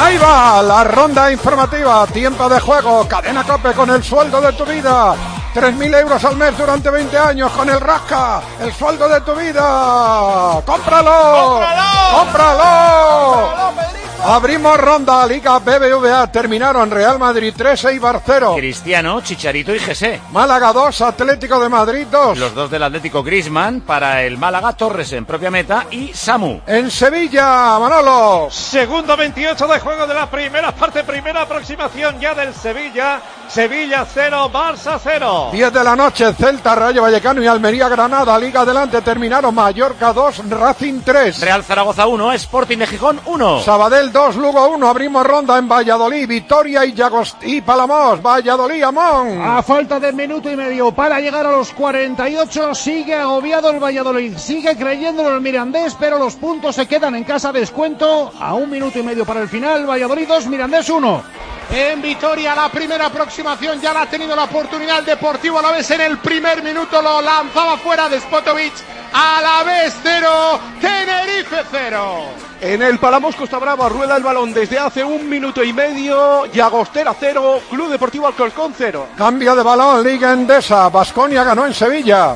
Ahí va la ronda informativa, tiempo de juego, Cadena COPE con el sueldo de tu vida. 3.000 euros al mes durante 20 años con el Rasca, el sueldo de tu vida. ¡Cómpralo! Abrimos ronda, Liga BBVA, terminaron Real Madrid 3, Eibar 0. Cristiano, Chicharito y José. Málaga 2, Atlético de Madrid 2. Los dos del Atlético, Griezmann, para el Málaga, Torres en propia meta y Samu. En Sevilla, Manolo. Segundo 28 de juego de la primera parte, primera aproximación ya del Sevilla. Sevilla 0, Barça 0. 10 de la noche, Celta, Rayo Vallecano y Almería Granada. Liga adelante, terminaron Mallorca 2, Racing 3. Real Zaragoza 1, Sporting de Gijón 1. Sabadell 2, Lugo 1. Abrimos ronda en Valladolid, Vitoria y Palamos. Valladolid, Amón. A falta de minuto y medio para llegar a los 48, sigue agobiado el Valladolid, sigue creyendo en el Mirandés, pero los puntos se quedan en casa. Descuento a 1 minuto y medio para el final. Valladolid 2, Mirandés 1. En Vitoria la primera aproximación ya la ha tenido la oportunidad el Deportivo Alavés en el primer minuto, lo lanzaba fuera de Spotovic. Alavés 0, Tenerife 0. En el Palamos Costa Brava rueda el balón desde hace 1 minuto y medio. Llagostera 0, Club Deportivo Alcorcón 0. Cambio de balón, Liga Endesa. Baskonia ganó en Sevilla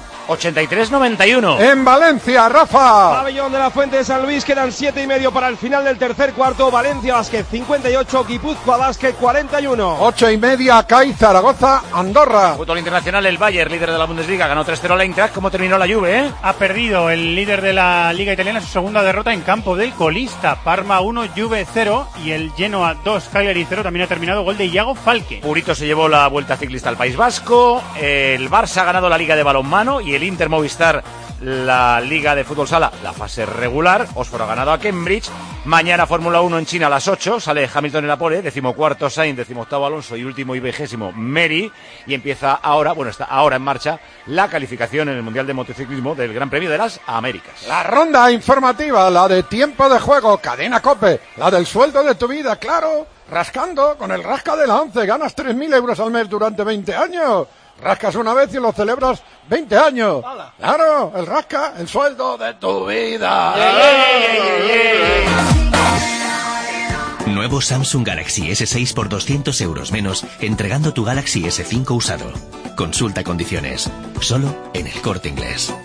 83-91. En Valencia, Rafa. Pabellón de la Fuente de San Luis, quedan 7 y medio para el final del tercer cuarto. Valencia Basket 58, Guipúzcoa Basket 41. 8 y media, CAI Zaragoza, Andorra. Fútbol internacional, el Bayern, líder de la Bundesliga, ganó 3-0 al Eintracht. ¿Cómo terminó la Juve, Ha perdido el líder de la Liga Italiana su segunda derrota en campo del colista. Parma 1, Juve 0 y el Genoa 2, Cagliari 0. También ha terminado gol de Iago Falque. Purito se llevó la Vuelta Ciclista al País Vasco. El Barça ha ganado la Liga de Balonmano y el Inter Movistar la Liga de Fútbol Sala, la fase regular. Oxford ha ganado a Cambridge. Mañana Fórmula 1 en China a las 8. Sale Hamilton en la pole, 14º Sainz, 18º Alonso y último y 20º Mary. Y empieza ahora, está ahora en marcha la calificación en el Mundial de Motociclismo del Gran Premio de las Américas. La ronda informativa, la de tiempo de juego, Cadena COPE, la del sueldo de tu vida, claro, rascando con el Rasca de la 11, ganas 3.000 euros al mes durante 20 años. Rascas una vez y lo celebras 20 años. Claro, el Rasca, el sueldo de tu vida. Nuevo Samsung Galaxy S6 por 200 euros menos, entregando tu Galaxy S5 usado. Consulta condiciones. Solo en El Corte Inglés.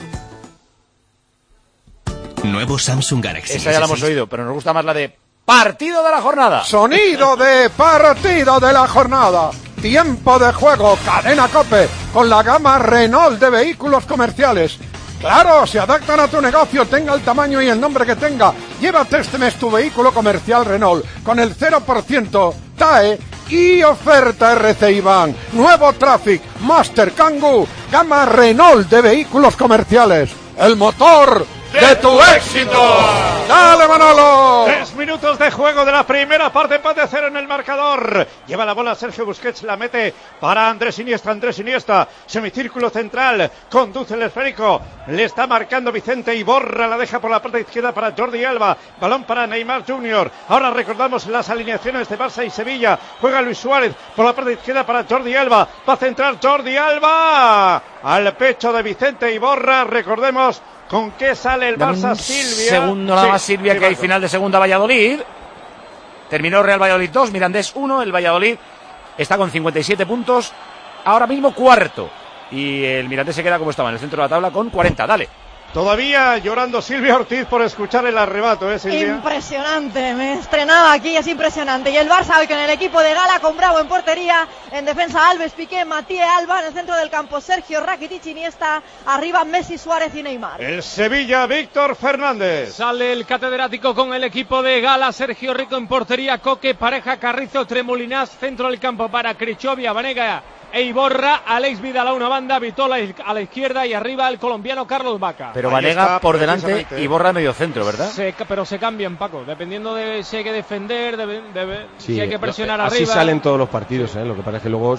Nuevo Samsung Galaxy Esa ya S6. la hemos oído, pero nos gusta más la de partido de la jornada. Sonido de partido de la jornada. Tiempo de juego, Cadena COPE, con la gama Renault de vehículos comerciales. Claro, se adaptan a tu negocio, tenga el tamaño y el nombre que tenga. Llévate este mes tu vehículo comercial Renault con el 0% TAE y oferta RCI Van. Nuevo Traffic, Master, Kangoo, gama Renault de vehículos comerciales. El motor de tu éxito. ¡Dale, Manolo! 3 minutos de juego de la primera parte, empate 0 en el marcador. Lleva la bola Sergio Busquets, la mete para Andrés Iniesta, semicírculo central, conduce el esférico, le está marcando Vicente Iborra, la deja por la parte izquierda para Jordi Alba, balón para Neymar Jr. Ahora recordamos las alineaciones de Barça y Sevilla, juega Luis Suárez por la parte izquierda para Jordi Alba, va a centrar Jordi Alba al pecho de Vicente Iborra, recordemos ¿con qué sale el Barça, Silvia? Segundo nada más, Silvia, que hay final de segunda Valladolid. Terminó Real Valladolid 2, Mirandés 1. El Valladolid está con 57 puntos. Ahora mismo cuarto. Y el Mirandés se queda como estaba en el centro de la tabla con 40. Dale. Todavía llorando Silvia Ortiz por escuchar el arrebato, Silvia. Impresionante, me estrenaba aquí, es impresionante. Y el Barça hoy con el equipo de gala, con Bravo en portería, en defensa Alves, Piqué, Matías Alba, en el centro del campo Sergio, Rakitic, Iniesta, arriba Messi, Suárez y Neymar. El Sevilla, Víctor Fernández. Sale el catedrático con el equipo de gala, Sergio Rico en portería, Coque, Pareja, Carrizo, Tremolinas, centro del campo para Crichovia, Vanega e Iborra, Alex Vidal a una banda, Vitola a la izquierda y arriba el colombiano Carlos Vaca. Pero Vanega por delante, Iborra medio centro, ¿verdad? Pero se cambian, Paco, dependiendo de si hay que defender, si hay que presionar así arriba. Así salen todos los partidos, lo que pasa es que luego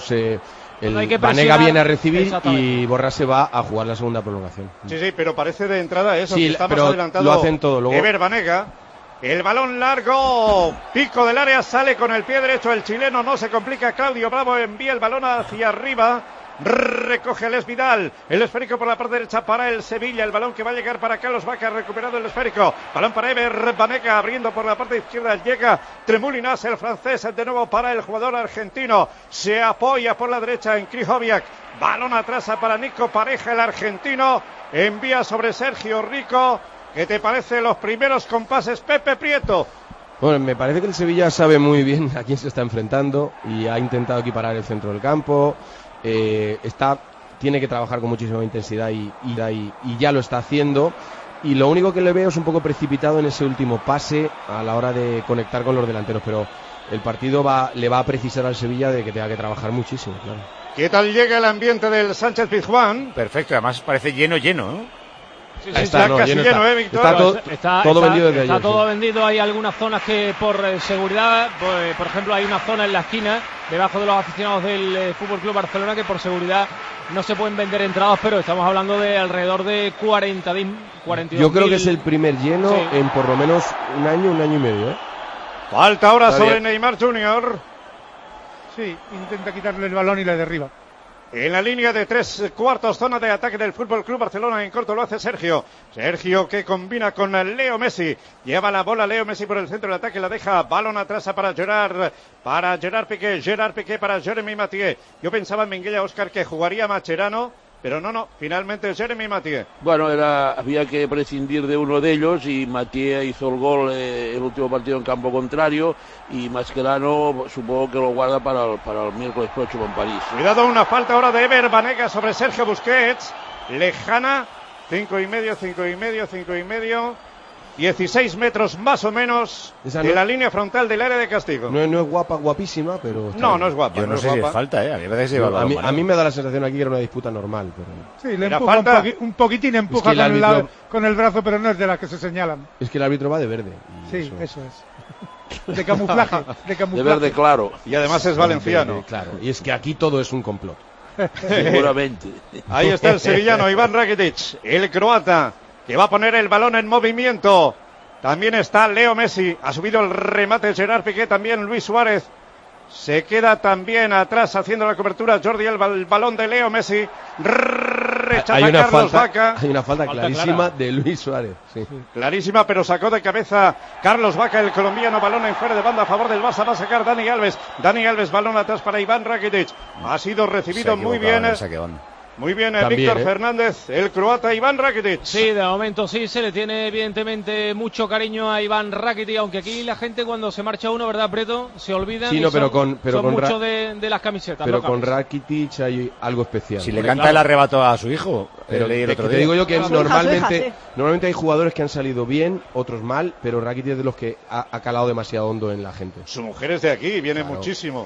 Vanega viene a recibir y Iborra se va a jugar la segunda prolongación. Sí, pero parece de entrada eso, sí, que está pero más adelantado. Lo hacen todo. Luego... Ever Vanega. El balón largo, pico del área, sale con el pie derecho el chileno, no se complica, Claudio Bravo envía el balón hacia arriba, recoge el Vidal, el esférico por la parte derecha para el Sevilla, el balón que va a llegar para Carlos Vaca, recuperado el esférico, balón para Ever Banega, abriendo por la parte izquierda, llega Tremoulinas, el francés, de nuevo para el jugador argentino, se apoya por la derecha en Krychowiak, balón atrás para Nico Pareja, el argentino, envía sobre Sergio Rico. ¿Qué te parece los primeros compases, Pepe Prieto? Bueno, me parece que el Sevilla sabe muy bien a quién se está enfrentando y ha intentado equiparar el centro del campo. Tiene que trabajar con muchísima intensidad y ya lo está haciendo. Y lo único que le veo es un poco precipitado en ese último pase a la hora de conectar con los delanteros. Pero el partido le va a precisar al Sevilla de que tenga que trabajar muchísimo, claro. ¿Qué tal llega el ambiente del Sánchez Pizjuán? Perfecto, además parece lleno, ¿no? Sí, está casi lleno, Víctor. Está todo vendido desde ayer. Está todo vendido. Hay algunas zonas que por seguridad, por ejemplo, hay una zona en la esquina debajo de los aficionados del FC Barcelona que por seguridad no se pueden vender entradas, pero estamos hablando de alrededor de 42. Yo creo que es el primer lleno en por lo menos un año y medio. Falta ahora sobre Neymar Jr. Sí, intenta quitarle el balón y le derriba. En la línea de 3/4, zona de ataque del FC Barcelona, en corto lo hace Sergio. Sergio que combina con Leo Messi. Lleva la bola Leo Messi por el centro del ataque, la deja, balón atrás para Gerard Piqué. Gerard Piqué para Jeremy Mathieu. Yo pensaba en Minguella, Óscar, que jugaría Mascherano, pero no, finalmente Jeremy Mathieu. Bueno, había que prescindir de uno de ellos y Mathieu hizo el gol el último partido en campo contrario y Mascherano supongo que lo guarda para el miércoles próximo en París. Cuidado, una falta ahora de Ever Banega sobre Sergio Busquets, lejana, 5,5, 16 metros más o menos de la línea frontal del área de castigo. No es guapísima, pero... No es guapa. Yo no sé si es falta, a mí me parece que a mí me da la sensación aquí que era una disputa normal. Pero... Sí, le empuja un poquitín, empuja es que con el brazo, pero no es de las que se señalan. Es que el árbitro va de verde. Sí, eso es. De camuflaje. De verde claro. Y además es valenciano. Claro, y es que aquí todo es un complot. Seguramente. Ahí está el sevillano Iván Rakitic, el croata, que va a poner el balón en movimiento. También está Leo Messi, ha subido el remate Gerard Piqué, también Luis Suárez. Se queda también atrás haciendo la cobertura Jordi Alba, el balón de Leo Messi. Rechaza Carlos Vaca. Hay una falta clarísima de Luis Suárez. Sí. Clarísima, pero sacó de cabeza Carlos Vaca, el colombiano, balón en fuera de banda a favor del Barça, va a sacar Dani Alves. Dani Alves, balón atrás para Iván Rakitic. Ha sido recibido muy bien. Muy bien, Víctor Fernández, el croata Iván Rakitic. Sí, de momento sí, se le tiene evidentemente mucho cariño a Iván Rakitic, aunque aquí la gente cuando se marcha uno, ¿verdad, Preto? Se olvidan sí, no, pero son con mucho de las camisetas. Pero con Rakitic hay algo especial. Si le canta el arrebato a su hijo, pero te digo yo que normalmente hay jugadores que han salido bien, otros mal, pero Rakitic es de los que ha calado demasiado hondo en la gente. Su mujer es de aquí, viene muchísimo.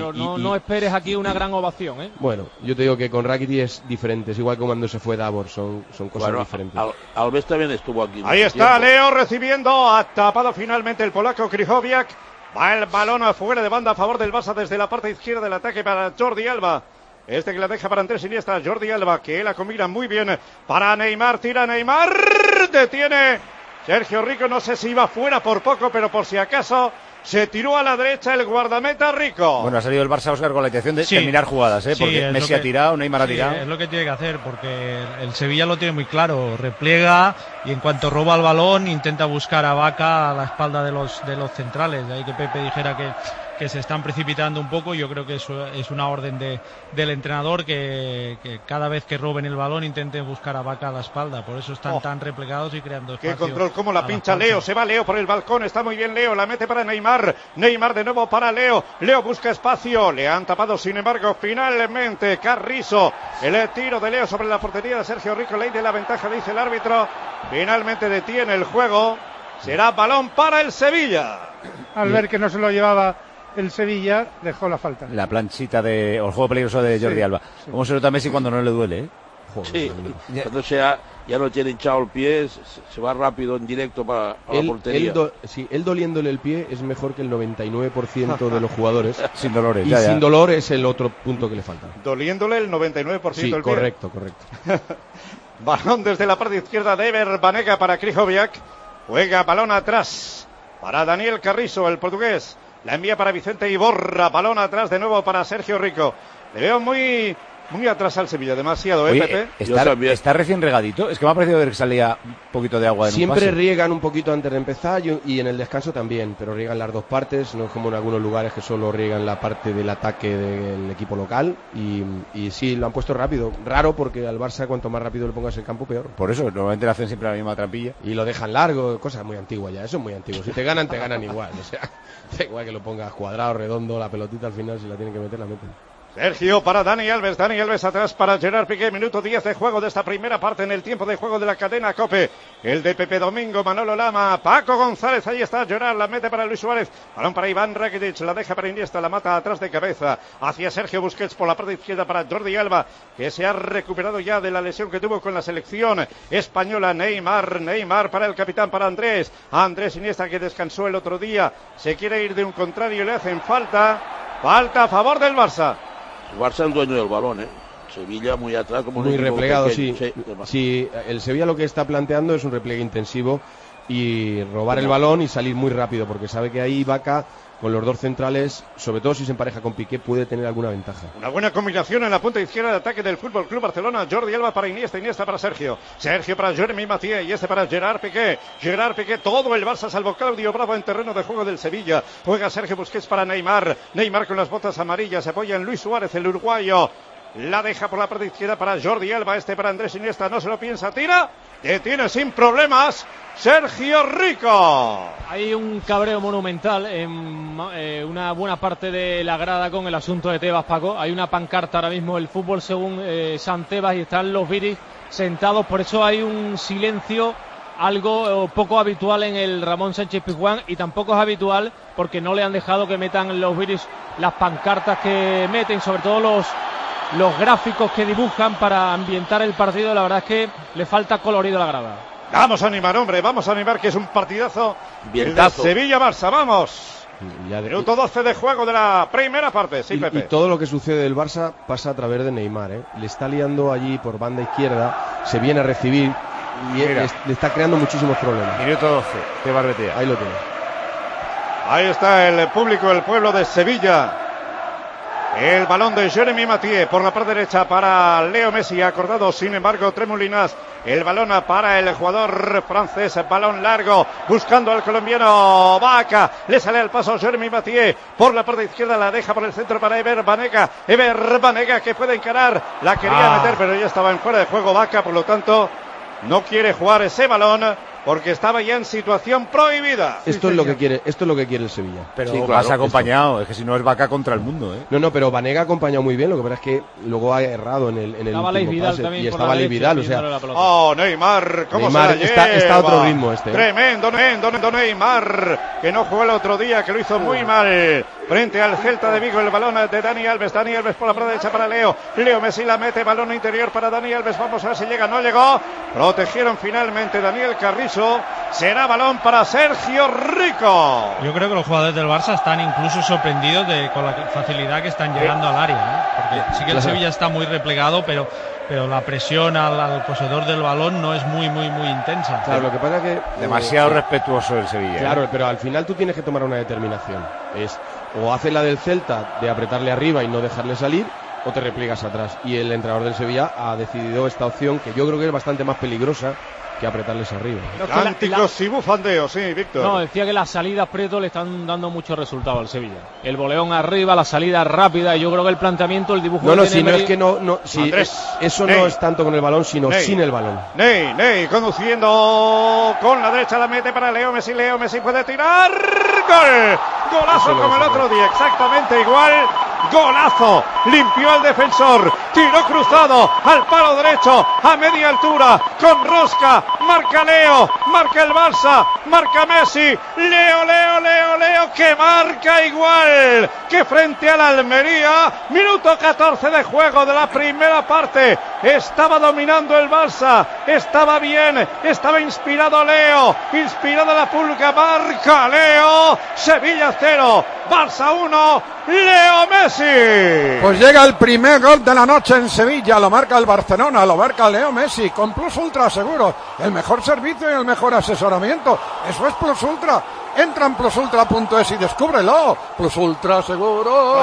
No esperes aquí una gran ovación, ¿eh? Bueno, yo te digo que con Rakitic es diferente, es igual que cuando se fue Davor, son cosas diferentes. Alves también estuvo aquí. Ahí está Leo recibiendo, ha tapado finalmente el polaco Krychowiak. Va el balón afuera de banda a favor del Barça desde la parte izquierda del ataque para Jordi Alba. Este que la deja para Andrés Iniesta, Jordi Alba, que la combina muy bien para Neymar, tira Neymar, detiene Sergio Rico, no sé si iba fuera por poco, pero por si acaso se tiró a la derecha el guardameta Rico. Bueno, ha salido el Barça, Óscar, con la intención de terminar jugadas, porque Messi ha tirado, Neymar ha tirado. Es lo que tiene que hacer, porque el Sevilla lo tiene muy claro, repliega y en cuanto roba el balón intenta buscar a Vaca a la espalda de los centrales. De ahí que Pepe dijera que se están precipitando un poco. Yo creo que eso es una orden del entrenador que cada vez que roben el balón intenten buscar a Vaca a la espalda. Por eso están tan replegados y creando espacio. Qué control, cómo la pincha Leo. Se va Leo por el balcón, está muy bien Leo, la mete para Neymar. Neymar de nuevo para Leo. Leo busca espacio, le han tapado sin embargo finalmente Carrizo. El tiro de Leo sobre la portería de Sergio Rico, ley de la ventaja, dice el árbitro. Finalmente detiene el juego. Será balón para el Sevilla. Al ver que no se lo llevaba el Sevilla, dejó la falta. La planchita o el juego peligroso de Jordi Alba. ¿Cómo se nota Messi cuando no le duele, Joder, sí, cuando ya no tiene hinchado el pie, se va rápido en directo para la portería. Él doliéndole el pie es mejor que el 99% de los jugadores. Sin dolores. Y sin dolor es el otro punto que le falta. Doliéndole el 99% sí, del correcto, pie. Correcto. Balón desde la parte izquierda de Ever Banega para Krychowiak. Juega balón atrás para Daniel Carrizo, el portugués. La envía para Vicente Iborra. Balón atrás de nuevo para Sergio Rico. Le veo muy muy atrás al Sevilla, demasiado, Oye, Pepe. está recién regadito. Es que me ha parecido ver que salía un poquito de agua en Siempre un pase. riegan un poquito antes de empezar y en el descanso también, pero riegan las dos partes, no es como en algunos lugares que solo riegan la parte del ataque del equipo local y sí, lo han puesto rápido. Raro porque al Barça cuanto más rápido le pongas el campo peor. Por eso, normalmente le hacen siempre la misma trampilla. Y lo dejan largo, cosas muy antiguas ya, eso es muy antiguo. Si te ganan igual, o sea, da igual que lo pongas cuadrado, redondo, la pelotita al final si la tienen que meter, la meten. Sergio para Dani Alves atrás para Gerard Piqué, minuto 10 de juego de esta primera parte en el tiempo de juego de la cadena COPE. El de Pepe Domingo, Manolo Lama, Paco González, ahí está Gerard, la mete para Luis Suárez, balón para Iván Rakitic, la deja para Iniesta, la mata atrás de cabeza, hacia Sergio Busquets por la parte izquierda para Jordi Alba, que se ha recuperado ya de la lesión que tuvo con la selección española. Neymar para el capitán, para Andrés Iniesta, que descansó el otro día, se quiere ir de un contrario, le hacen falta a favor del Barça. El Barça es dueño del balón, Sevilla muy atrás, como muy replegado, pequeño. Sí, el Sevilla lo que está planteando es un repliegue intensivo y robar el balón y salir muy rápido, porque sabe que ahí Vaca, con los dos centrales, sobre todo si se empareja con Piqué, puede tener alguna ventaja. Una buena combinación en la punta izquierda de ataque del Fútbol Club Barcelona. Jordi Alba para Iniesta para Sergio para Jeremy Mathieu y para Gerard Piqué, todo el Barça salvo Claudio Bravo en terreno de juego del Sevilla. Juega Sergio Busquets para Neymar con las botas amarillas, se apoya en Luis Suárez, el uruguayo. La deja por la parte izquierda para Jordi Alba, para Andrés Iniesta, no se lo piensa, tira, detiene sin problemas Sergio Rico. Hay un cabreo monumental en una buena parte de la grada con el asunto de Tebas, Paco. Hay una pancarta ahora mismo, el fútbol según San Tebas, y están los viris sentados, por eso hay un silencio algo poco habitual en el Ramón Sánchez Pizjuán, y tampoco es habitual porque no le han dejado que metan los viris las pancartas que meten, sobre todo los gráficos que dibujan para ambientar el partido. La verdad es que le falta colorido a la grada. Vamos a animar, hombre, que es un partidazo. Vientazo. Sevilla-Barça, vamos. Minuto 12 de juego de la primera parte, sí, Pepe. Y todo lo que sucede del Barça pasa a través de Neymar, Le está liando allí por banda izquierda, se viene a recibir y le está creando muchísimos problemas. Minuto 12, qué barbetea. Ahí lo tiene. Ahí está el público, el pueblo de Sevilla. El balón de Jeremy Mathieu por la parte derecha para Leo Messi, acordado sin embargo Tremolinas. El balón para el jugador francés, balón largo, buscando al colombiano Vaca. Le sale al paso Jeremy Mathieu por la parte izquierda, la deja por el centro para Ever Banega, que puede encarar, la quería meter pero ya estaba en fuera de juego Vaca, por lo tanto no quiere jugar ese balón porque estaba ya en situación prohibida. Esto es lo que quiere el Sevilla. Pero sí, claro, vas acompañado, es que si no es Vaca contra el mundo, No, pero Banega ha acompañado muy bien, lo que pasa es que luego ha errado en el último pase y estaba Leif Vidal, o sea. Neymar, ¿cómo se la lleva? Está a otro ritmo Tremendo Neymar, que no jugó el otro día, que lo hizo muy mal frente al Celta de Vigo. El balón de Dani Alves por la parte derecha para Leo Messi, la mete, balón interior para Dani Alves, vamos a ver si llega, no llegó, protegieron finalmente Daniel Carrizo. Será balón para Sergio Rico. Yo creo que los jugadores del Barça están incluso sorprendidos con la facilidad que están llegando al área, porque sí que el Sevilla está muy replegado, pero la presión al poseedor del balón no es muy intensa. Claro, lo que pasa es que demasiado respetuoso el Sevilla. Claro, pero al final tú tienes que tomar una determinación. Es o haces la del Celta de apretarle arriba y no dejarle salir, o te repliegas atrás. Y el entrenador del Sevilla ha decidido esta opción, que yo creo que es bastante más peligrosa que apretarles arriba. Cánticos y bufandeos, sí, Víctor. No, decía que las salidas Prieto le están dando mucho resultado al Sevilla. El boleón arriba, la salida rápida, y yo creo que el planteamiento, el dibujo... No, si no es que eso no es tanto con el balón, sino sin el balón. Ney, conduciendo con la derecha, la mete para Leo Messi puede tirar, ¡gol! Golazo como el otro día, exactamente igual. Golazo, limpió al defensor, tiró cruzado al palo derecho a media altura con rosca, marca Leo, marca el Barça, marca Messi, Leo que marca igual que frente al Almería. Minuto 14 de juego de la primera parte, estaba dominando el Barça, estaba bien, estaba inspirado Leo, inspirada la Pulga, marca Leo, Sevilla 0, Barça 1, Leo Messi. Pues llega el primer gol de la noche en Sevilla, lo marca el Barcelona, lo marca Leo Messi, con Plus Ultra seguro, el mejor servicio y el mejor asesoramiento, eso es Plus Ultra. Entra en plusultra.es y descúbrelo. Plus Ultra seguro.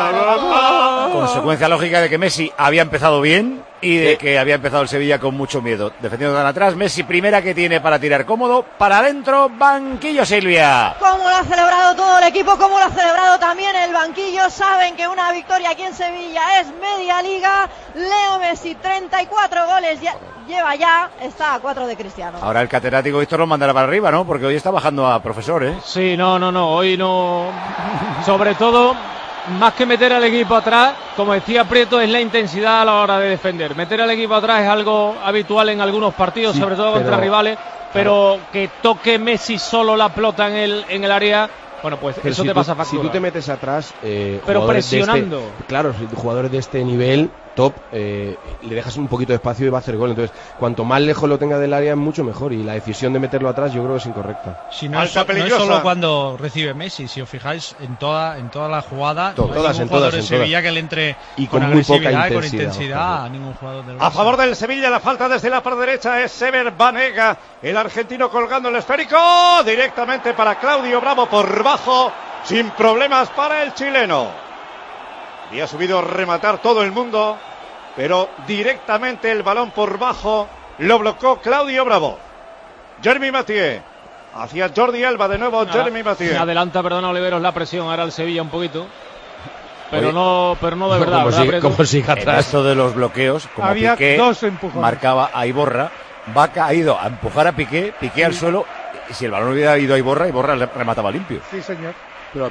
Consecuencia lógica de que Messi había empezado bien y de que había empezado el Sevilla con mucho miedo. Defendiendo tan atrás, Messi primera que tiene para tirar cómodo. Para adentro, banquillo Silvia. Cómo lo ha celebrado todo el equipo, cómo lo ha celebrado también el banquillo. Saben que una victoria aquí en Sevilla es media liga. Leo Messi, 34 goles lleva ya, está a 4 de Cristiano. Ahora el catedrático Víctor lo mandará para arriba, ¿no? Porque hoy está bajando a profesor, ¿eh? Sí, no, hoy no. Sobre todo, más que meter al equipo atrás, como decía Prieto, es la intensidad a la hora de defender. Meter al equipo atrás es algo habitual en algunos partidos, sobre todo contra rivales, pero que toque Messi solo la pelota en el área, bueno, pues pero eso te pasa factura. Si tú te metes atrás, pero presionando. Claro, jugadores de este nivel top, le dejas un poquito de espacio y va a hacer gol. Entonces, cuanto más lejos lo tenga del área, mucho mejor. Y la decisión de meterlo atrás, yo creo que es incorrecta. Si no, no es solo cuando recibe Messi. Si os fijáis, en toda la jugada, todas, ningún jugador de Sevilla que le entre y con muy poca agresividad y con intensidad a ningún jugador del Barça. A favor del Sevilla, la falta desde la parte derecha es Ever Banega, el argentino colgando el esférico directamente para Claudio Bravo por bajo, sin problemas para el chileno. Había subido a rematar todo el mundo, pero directamente el balón por bajo lo bloqueó Claudio Bravo. Jeremy Mathieu hacia Jordi Alba, de nuevo Jeremy Mathieu. Adelanta, perdona Oliveros, la presión ahora el Sevilla un poquito. Pero no de verdad. Como sigue atrás. Esto de los bloqueos, como había Piqué dos empujones. Marcaba a Iborra, Vaca ha ido a empujar a Piqué al suelo, y si el balón hubiera ido a Iborra le remataba limpio. Sí, señor. Pero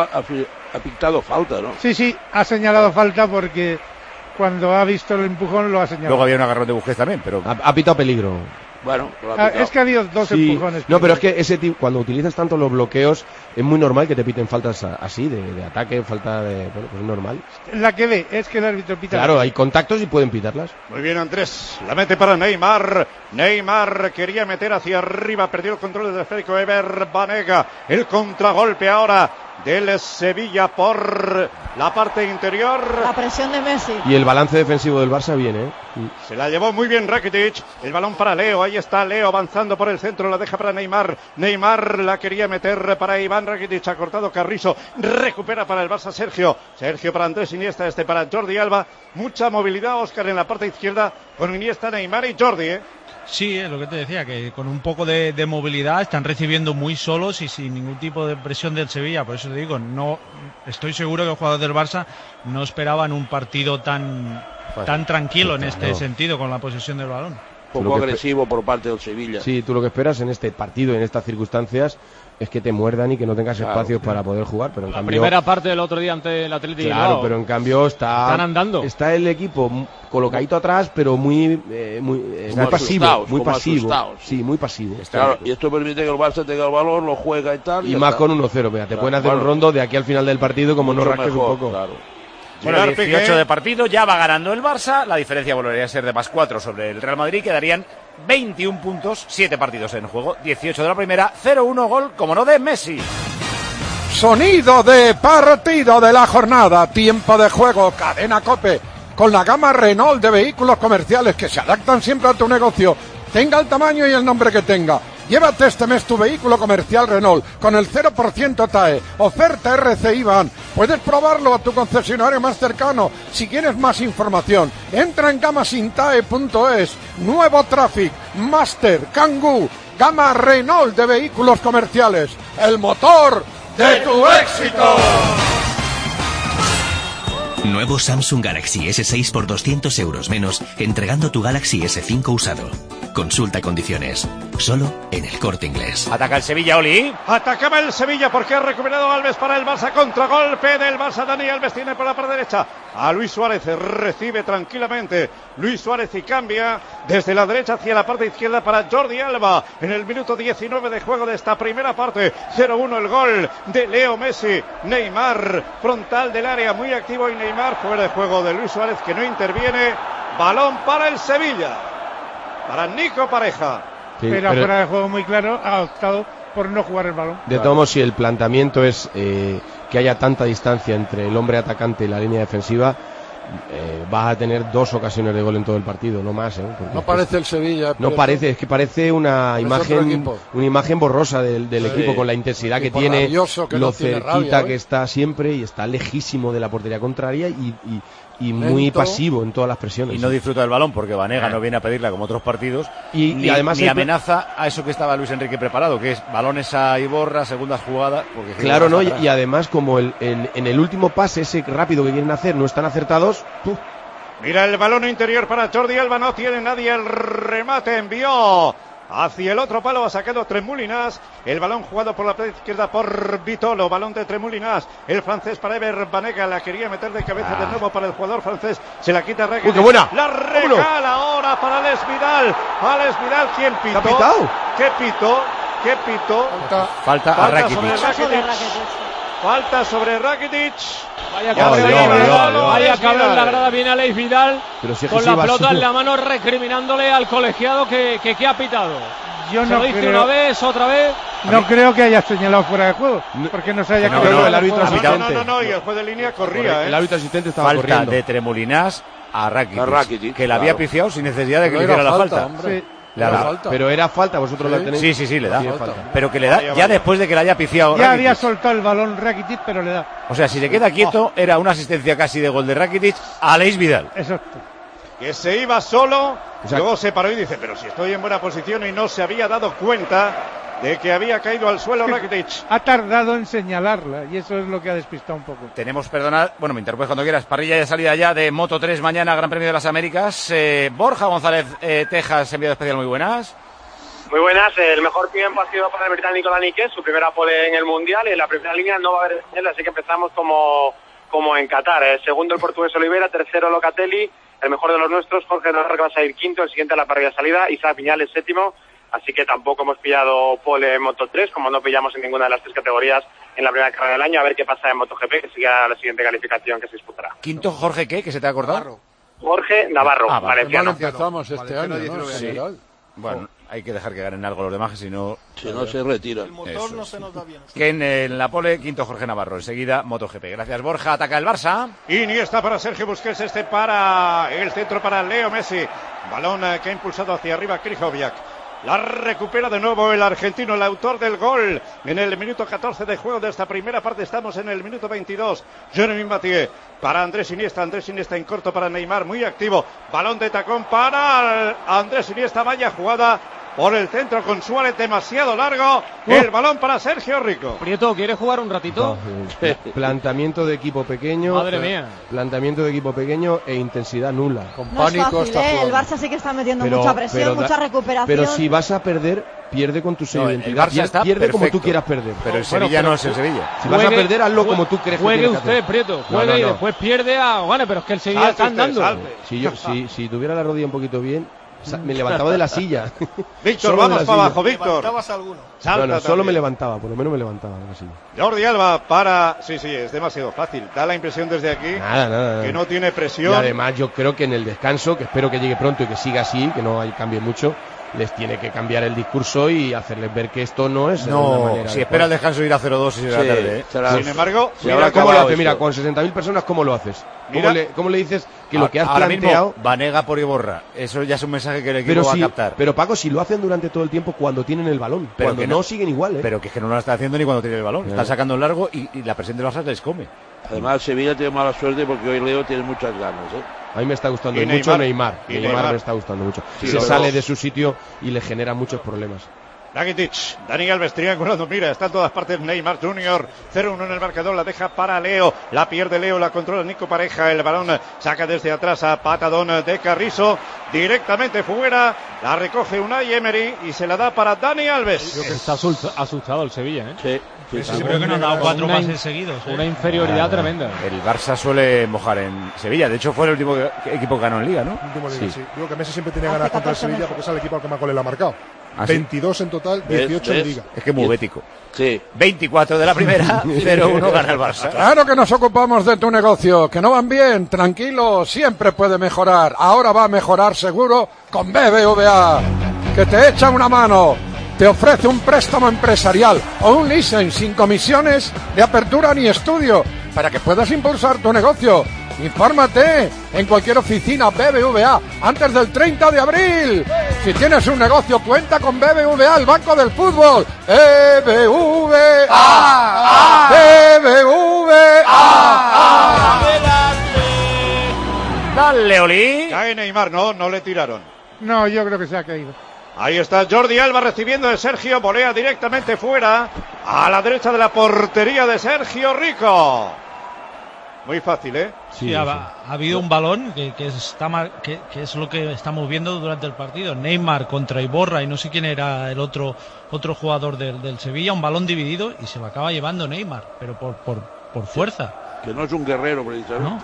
ha pictado falta, ¿no? Sí, ha señalado falta porque cuando ha visto el empujón lo ha señalado. Luego había un agarrón de Busquets también, pero... Ha pitado peligro. Bueno, es que ha habido dos empujones. No, pero es que ese tipo, cuando utilizas tanto los bloqueos, es muy normal que te piten faltas así, de ataque, falta de... Bueno, pues es normal. La que ve es que el árbitro pita. Claro, hay contactos y pueden pitarlas. Muy bien, Andrés. La mete para Neymar. Neymar quería meter hacia arriba, perdió el control del esférico Ever Banega. El contragolpe ahora del Sevilla por la parte interior. La presión de Messi. Y el balance defensivo del Barça viene, ¿eh? Se la llevó muy bien Rakitic. El balón para Leo. Ahí está Leo avanzando por el centro. La deja para Neymar. Neymar la quería meter para Iván Rakitic. Ha cortado Carrizo. Recupera para el Barça Sergio. Sergio para Andrés Iniesta. Para Jordi Alba. Mucha movilidad, Óscar, en la parte izquierda con Iniesta, Neymar y Jordi, ¿eh? Sí, es lo que te decía, que con un poco de movilidad están recibiendo muy solos y sin ningún tipo de presión del Sevilla. Por eso te digo, no estoy seguro que los jugadores del Barça no esperaban un partido tan tranquilo en este sentido, con la posesión del balón. Poco agresivo por parte del Sevilla. Sí, tú lo que esperas en este partido, en estas circunstancias, es que te muerdan y que no tengas espacios para poder jugar, pero en la cambio... primera parte del otro día ante el Atlético. Claro, pero en cambio están andando. Está el equipo colocadito atrás, pero muy pasivo, muy pasivo. Sí, muy pasivo. Claro, y esto permite que el Barça tenga el balón, lo juega y tal. Y más está. Con 1-0, mira, te pueden hacer un rondo de aquí al final del partido, como no rasques un poco. Claro. Bueno, 18 de partido, ya va ganando el Barça, la diferencia volvería a ser de más 4 sobre el Real Madrid, quedarían 21 puntos, 7 partidos en juego, 18 de la primera, 0-1 gol, como no, de Messi. Sonido de partido de la jornada, tiempo de juego, cadena COPE, con la gama Renault de vehículos comerciales que se adaptan siempre a tu negocio, tenga el tamaño y el nombre que tenga. Llévate este mes tu vehículo comercial Renault con el 0% TAE, oferta RCI Van. Puedes probarlo a tu concesionario más cercano. Si quieres más información, entra en gamasintae.es. Nuevo Traffic, Master, Kangoo, gama Renault de vehículos comerciales. El motor de tu éxito. Nuevo Samsung Galaxy S6 por 200 euros menos, entregando tu Galaxy S5 usado. Consulta condiciones. Solo en el Corte Inglés. Ataca el Sevilla, Oli. Atacaba el Sevilla porque ha recuperado Alves para el Barça. Contragolpe del Barça. Dani Alves tiene por la parte derecha a Luis Suárez. Recibe tranquilamente Luis Suárez y cambia desde la derecha hacia la parte izquierda para Jordi Alba. En el minuto 19 de juego de esta primera parte. 0-1 el gol de Leo Messi. Neymar frontal del área, muy activo, y Neymar fuera de juego de Luis Suárez, que no interviene. Balón para el Sevilla, para Nico Pareja. Sí, pero fuera de juego muy claro, ha optado por no jugar el balón. De todos modos, si el planteamiento es que haya tanta distancia entre el hombre atacante y la línea defensiva, vas a tener 2 ocasiones de gol en todo el partido, no más, no parece el Sevilla. No parece, es que parece una imagen borrosa del equipo, con la intensidad que tiene, lo cerquita que está siempre, y está lejísimo de la portería contraria y muy pasivo en todas las presiones. Y no disfruta del balón porque Banega no viene a pedirla como otros partidos, y además ni amenaza a eso que estaba Luis Enrique preparado, que es balones a Iborra, segundas jugadas. Porque claro, no, y además como en el último pase ese rápido que quieren hacer no están acertados. Mira el balón interior para Jordi Alba, no tiene nadie el remate, envió hacia el otro palo, ha sacado Tremoulinas, el balón jugado por la izquierda por Vitolo, balón de Tremoulinas, el francés para Ever Banega, la quería meter de cabeza de nuevo para el jugador francés, se la quita Rakitic. ¡Qué buena! La regala ahora para Alex Vidal, ¿quién pitó? ¿Qué ha pitado? ¿Qué pitó? Falta a Rakitic. Falta sobre Rakitic. Vaya cabrón la grada, viene Alex Vidal con la pelota en la mano recriminándole al colegiado que ha pitado. Yo no lo dice creo, una vez, otra vez. No creo que haya señalado fuera de juego, porque no se haya el árbitro asistente. No, y el juez de línea corría. El árbitro asistente estaba falta corriendo. De Tremoulinas a Rakitic, que la había pifiado sin necesidad de que le era hiciera la falta. Pero era falta, vosotros la tenéis. Sí, le da. Pero que le da ya después de que la haya pifiado. Ya había soltado el balón Rakitic, pero le da. O sea, si se queda quieto, era una asistencia casi de gol de Rakitic a Alex Vidal. Exacto. Que se iba solo, luego se paró y dice, pero si estoy en buena posición, y no se había dado cuenta de que había caído al suelo Rakitic. Ha tardado en señalarla y eso es lo que ha despistado un poco. Tenemos, perdonad, bueno, me interrumpes cuando quieras, parrilla de salida ya de Moto 3 mañana, Gran Premio de las Américas. Borja González, Texas, enviado especial, muy buenas. Muy buenas, el mejor tiempo ha sido para el británico Dani Kes, su primera pole en el Mundial, y en la primera línea no va a haber señal, así que empezamos como en Qatar. Segundo el portugués Oliveira, tercero Locatelli, el mejor de los nuestros, Jorge Navarro, que va a salir quinto, el siguiente a la parrilla de salida, Isaac Viñales séptimo, así que tampoco hemos pillado pole en Moto 3, como no pillamos en ninguna de las 3 categorías en la primera carrera del año, a ver qué pasa en MotoGP, que sigue la siguiente calificación que se disputará. ¿Quinto Jorge qué? ¿Que se te ha acordado? Jorge Navarro, valenciano. Empezamos este año, ¿no? Sí. Bueno, hay que dejar que ganen algo los demás, si no se retira. El motor no se nos da bien. Que en la pole, quinto Jorge Navarro, enseguida MotoGP. Gracias, Borja. Ataca el Barça. Iniesta para Sergio Busquets, para el centro para Leo Messi. Balón que ha impulsado hacia arriba Krychowiak. La recupera de nuevo el argentino, el autor del gol. En el minuto 14 de juego de esta primera parte, estamos en el minuto 22. Jeremy Mathieu para Andrés Iniesta en corto para Neymar, muy activo. Balón de tacón para Andrés Iniesta, vaya jugada por el centro con Suárez, demasiado largo. El balón para Sergio Rico. Prieto, ¿quiere jugar un ratito? Planteamiento de equipo pequeño. Madre mía. Planteamiento de equipo pequeño e intensidad nula. Con pánico está jugando. El Barça sí que está metiendo mucha presión, mucha recuperación. Pero si vas a perder, pierde con tu sello de identidad. Pierde como tú quieras perder. Pero el Sevilla no es el Sevilla. Si vas a perder, hazlo como tú crees que juegue tienes que usted, hacer. Prieto. Juegue y después pierde a gane, pero es que el Sevilla está andando. Si tuviera la rodilla un poquito bien, me levantaba de la silla. Víctor, vamos para abajo, Víctor. ¿Levantabas alguno? Bueno, solo me levantaba, por lo menos me levantaba de la silla. Jordi Alba para... Sí, es demasiado fácil. Da la impresión desde aquí nada. que no tiene presión. Y además yo creo que en el descanso, que espero que llegue pronto y que siga así, que no cambie mucho, les tiene que cambiar el discurso y hacerles ver que esto no es de una manera. Si espera el descanso ir a 0-2 y será tarde. Sin embargo, ¿cómo lo haces? Mira, con 60.000 personas, ¿cómo lo haces? ¿Cómo le dices que lo que has planteado... Mismo, Banega por Iborra, eso ya es un mensaje que el equipo va a captar. Pero Paco, si lo hacen durante todo el tiempo cuando tienen el balón, pero cuando no siguen igual, Pero que no lo está haciendo ni cuando tiene el balón, están sacando el largo y la presión del Barça les come. Además, Sevilla tiene mala suerte porque hoy Leo tiene muchas ganas, A mí me está gustando mucho Neymar. Neymar me está gustando mucho. Se sale de su sitio y le genera muchos problemas. Rakitic, Dani Alves triangulando, mira, está en todas partes Neymar Jr. 0-1 en el marcador, la deja para Leo, la pierde Leo, la controla Nico Pareja, el balón saca desde atrás a patadón de Carrizo, directamente fuera, la recoge Unai Emery y se la da para Dani Alves. Creo que está asustado el Sevilla, Sí. Creo que no han dado 4 pases seguidos. Una inferioridad tremenda. El Barça suele mojar en Sevilla, de hecho fue el último equipo que ganó en Liga, ¿no? Sí. Digo que Messi siempre tiene ganas contra el Sevilla porque es el equipo al que más goles le ha marcado. 22 en total, 18 en Liga. Es que es muy bético. Sí. 24 de la primera, 0-1 gana el Barça. Claro que nos ocupamos de tu negocio, que no van bien, tranquilo, siempre puede mejorar. Ahora va a mejorar seguro con BBVA, que te echa una mano. Te ofrece un préstamo empresarial o un leasing sin comisiones de apertura ni estudio para que puedas impulsar tu negocio. Infórmate en cualquier oficina BBVA antes del 30 de abril. Si tienes un negocio, cuenta con BBVA, el banco del fútbol. BBVA. BBVA. Dale, Oli. Cae Neymar, no le tiraron. No, yo creo que se ha caído. Ahí está Jordi Alba recibiendo de Sergio, volea directamente fuera, a la derecha de la portería de Sergio Rico. Muy fácil, ¿eh? Sí, ha habido un balón que es lo que estamos viendo durante el partido. Neymar contra Iborra y no sé quién era el otro jugador del Sevilla, un balón dividido y se lo acaba llevando Neymar, pero por fuerza. Que no es un guerrero, precisamente.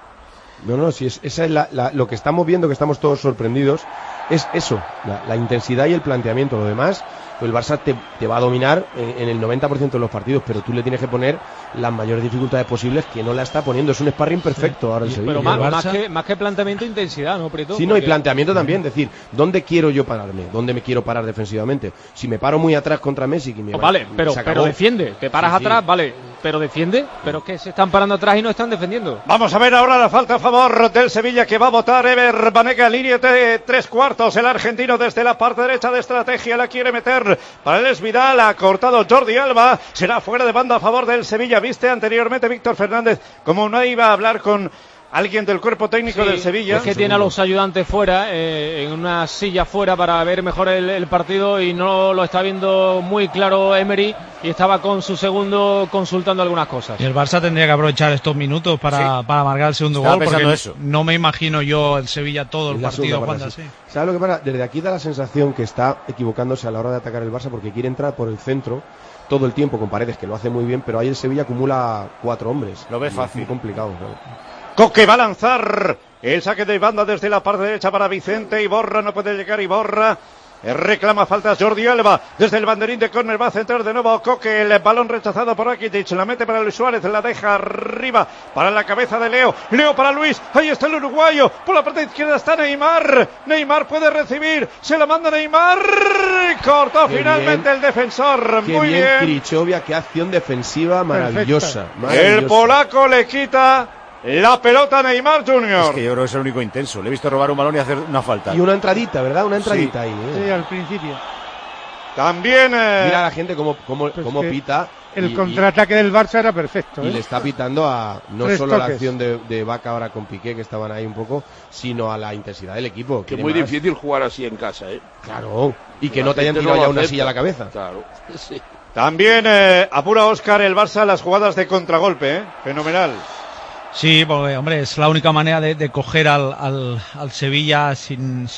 No, si esa es lo que estamos viendo, que estamos todos sorprendidos, es eso, la intensidad y el planteamiento. Lo demás, el Barça te va a dominar en el 90% de los partidos, pero tú le tienes que poner las mayores dificultades posibles, que no la está poniendo. Es un sparring perfecto ahora el Sevilla. Pero más que planteamiento, intensidad, ¿no, Prieto? Sí, no, y planteamiento también, decir, ¿dónde quiero yo pararme? ¿Dónde me quiero parar defensivamente? Si me paro muy atrás contra Messi, que pero defiende, te paras atrás, vale, pero defiende, pero es que se están parando atrás y no están defendiendo. Vamos a ver ahora la falta a favor del Sevilla que va a votar Ever Banega, línea de 3/4, el argentino desde la parte derecha de estrategia la quiere meter para el Vidal, ha cortado Jordi Alba, será fuera de banda a favor del Sevilla. Viste anteriormente Víctor Fernández como no iba a hablar con alguien del cuerpo técnico del Sevilla. Es que tiene a los ayudantes fuera, en una silla fuera para ver mejor el partido y no lo está viendo muy claro Emery y estaba con su segundo consultando algunas cosas. Y el Barça tendría que aprovechar estos minutos para marcar el segundo gol, porque no me imagino yo el Sevilla todo el partido jugando así. ¿Sabes lo que pasa? Desde aquí da la sensación que está equivocándose a la hora de atacar el Barça, porque quiere entrar por el centro todo el tiempo con Paredes, que lo hace muy bien, pero ahí el Sevilla acumula 4 hombres. Lo ves fácil. Es muy complicado, ¿no? Coque va a lanzar el saque de banda desde la parte derecha para Vicente Iborra, no puede llegar Iborra, reclama faltas Jordi Alba, desde el banderín de córner va a centrar de nuevo Coque, el balón rechazado por Rakitic, la mete para Luis Suárez, la deja arriba para la cabeza de Leo para Luis, ahí está el uruguayo, por la parte izquierda está Neymar puede recibir, se la manda Neymar, cortó finalmente el defensor, muy bien. Krichovia, qué acción defensiva maravillosa. El polaco le quita la pelota a Neymar Junior. Es que yo creo que es el único intenso. Le he visto robar un balón y hacer una falta. Y una entradita, ¿verdad? Una entradita ahí. Sí, al principio. También. Mira a la gente cómo pita. El contraataque del Barça era perfecto. Y le está pitando a no solo a la acción de Vaca ahora con Piqué, que estaban ahí un poco, sino a la intensidad del equipo. Que es muy difícil jugar así en casa, ¿eh? Claro. Y que no te hayan tirado ya una silla a la cabeza. Claro. Sí. También apura Óscar el Barça las jugadas de contragolpe, fenomenal. Sí, porque, hombre, es la única manera de coger al Sevilla sin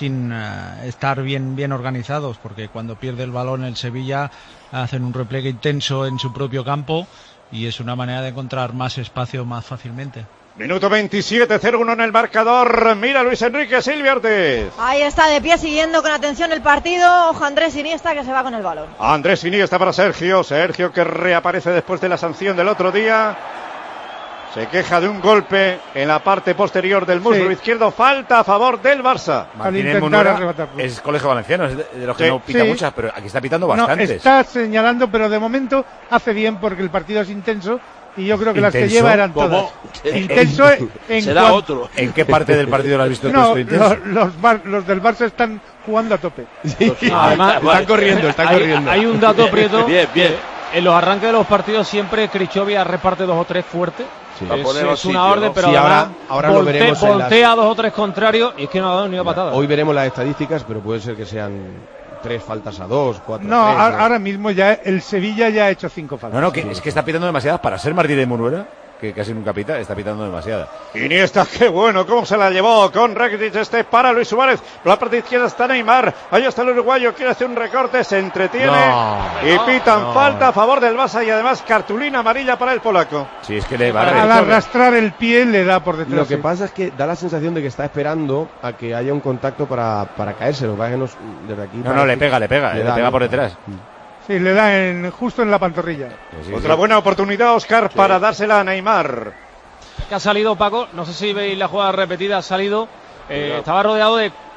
estar bien organizados, porque cuando pierde el balón el Sevilla hacen un repliegue intenso en su propio campo y es una manera de encontrar más espacio más fácilmente. Minuto 27, 0-1 en el marcador. Mira Luis Enrique Silvia Ortiz. Ahí está de pie siguiendo con atención el partido. Ojo Andrés Iniesta que se va con el balón. Andrés Iniesta para Sergio que reaparece después de la sanción del otro día. Se queja de un golpe en la parte posterior del muslo izquierdo. Falta a favor del Barça. Martínez Munera es colegio valenciano, es de los que no pita muchas, pero aquí está pitando bastantes. No, está señalando, pero de momento hace bien porque el partido es intenso. Y yo creo que las que lleva eran todas. Intenso será otro. ¿En qué parte del partido lo has visto tú intenso? Los del Barça están jugando a tope. Sí. Además, están corriendo. Hay un dato, Prieto. Bien. En los arranques de los partidos siempre Krichovia reparte 2 o 3 fuertes. Sí. Es una orden, pero ahora lo veremos voltea 2 o 3 contrarios y es que no ha dado ni una patada. Hoy veremos las estadísticas, pero puede ser que sean 3 faltas a 2, 4 no, a 3. Ahora mismo ya el Sevilla ya ha hecho 5 faltas. No, es que está pitando demasiadas para ser Martínez Munera, que casi nunca pita, está pitando demasiada. Iniesta, qué bueno, cómo se la llevó con Rakitic, para Luis Suárez, por la parte izquierda está Neymar, ahí está el uruguayo, quiere hacer un recorte, se entretiene y pitan falta a favor del Barça y además cartulina amarilla para el polaco. Sí, es que le va al arrastrar el pie le da por detrás. Lo que pasa es que da la sensación de que está esperando a que haya un contacto para caerse, lo que pasa es que desde aquí... No, le pega por detrás. Sí, le da justo en la pantorrilla. Otra buena oportunidad, Óscar, para dársela a Neymar. Que ha salido Paco, no sé si veis la jugada repetida, ha salido, estaba rodeado de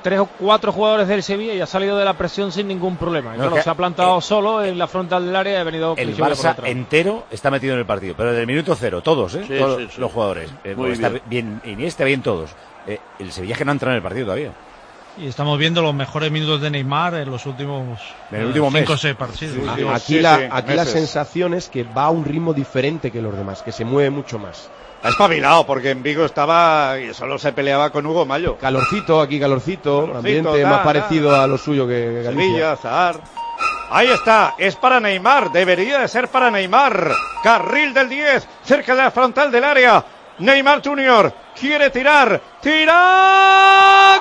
3 o 4 jugadores del Sevilla y ha salido de la presión sin ningún problema. No, se ha plantado solo en la frontal del área y ha venido el Barça entero está metido en el partido, pero desde el minuto 0, todos, Sí, todos sí, sí. los jugadores. Está bien Iniesta, bien todos. El Sevilla es que no ha entrado en el partido todavía. Y estamos viendo los mejores minutos de Neymar en los últimos en el último 5 o mes. 6 partidos. Aquí la sensación es que va a un ritmo diferente que los demás, que se mueve mucho más. Ha espabilado, porque en Vigo estaba y solo se peleaba con Hugo Mayo. Calorcito, ambiente más parecido a lo suyo que Galicia. Sevilla, Zahar. Ahí está, es para Neymar, debería de ser para Neymar. Carril del 10, cerca de la frontal del área. Neymar Jr. quiere tirar. ¡Tira!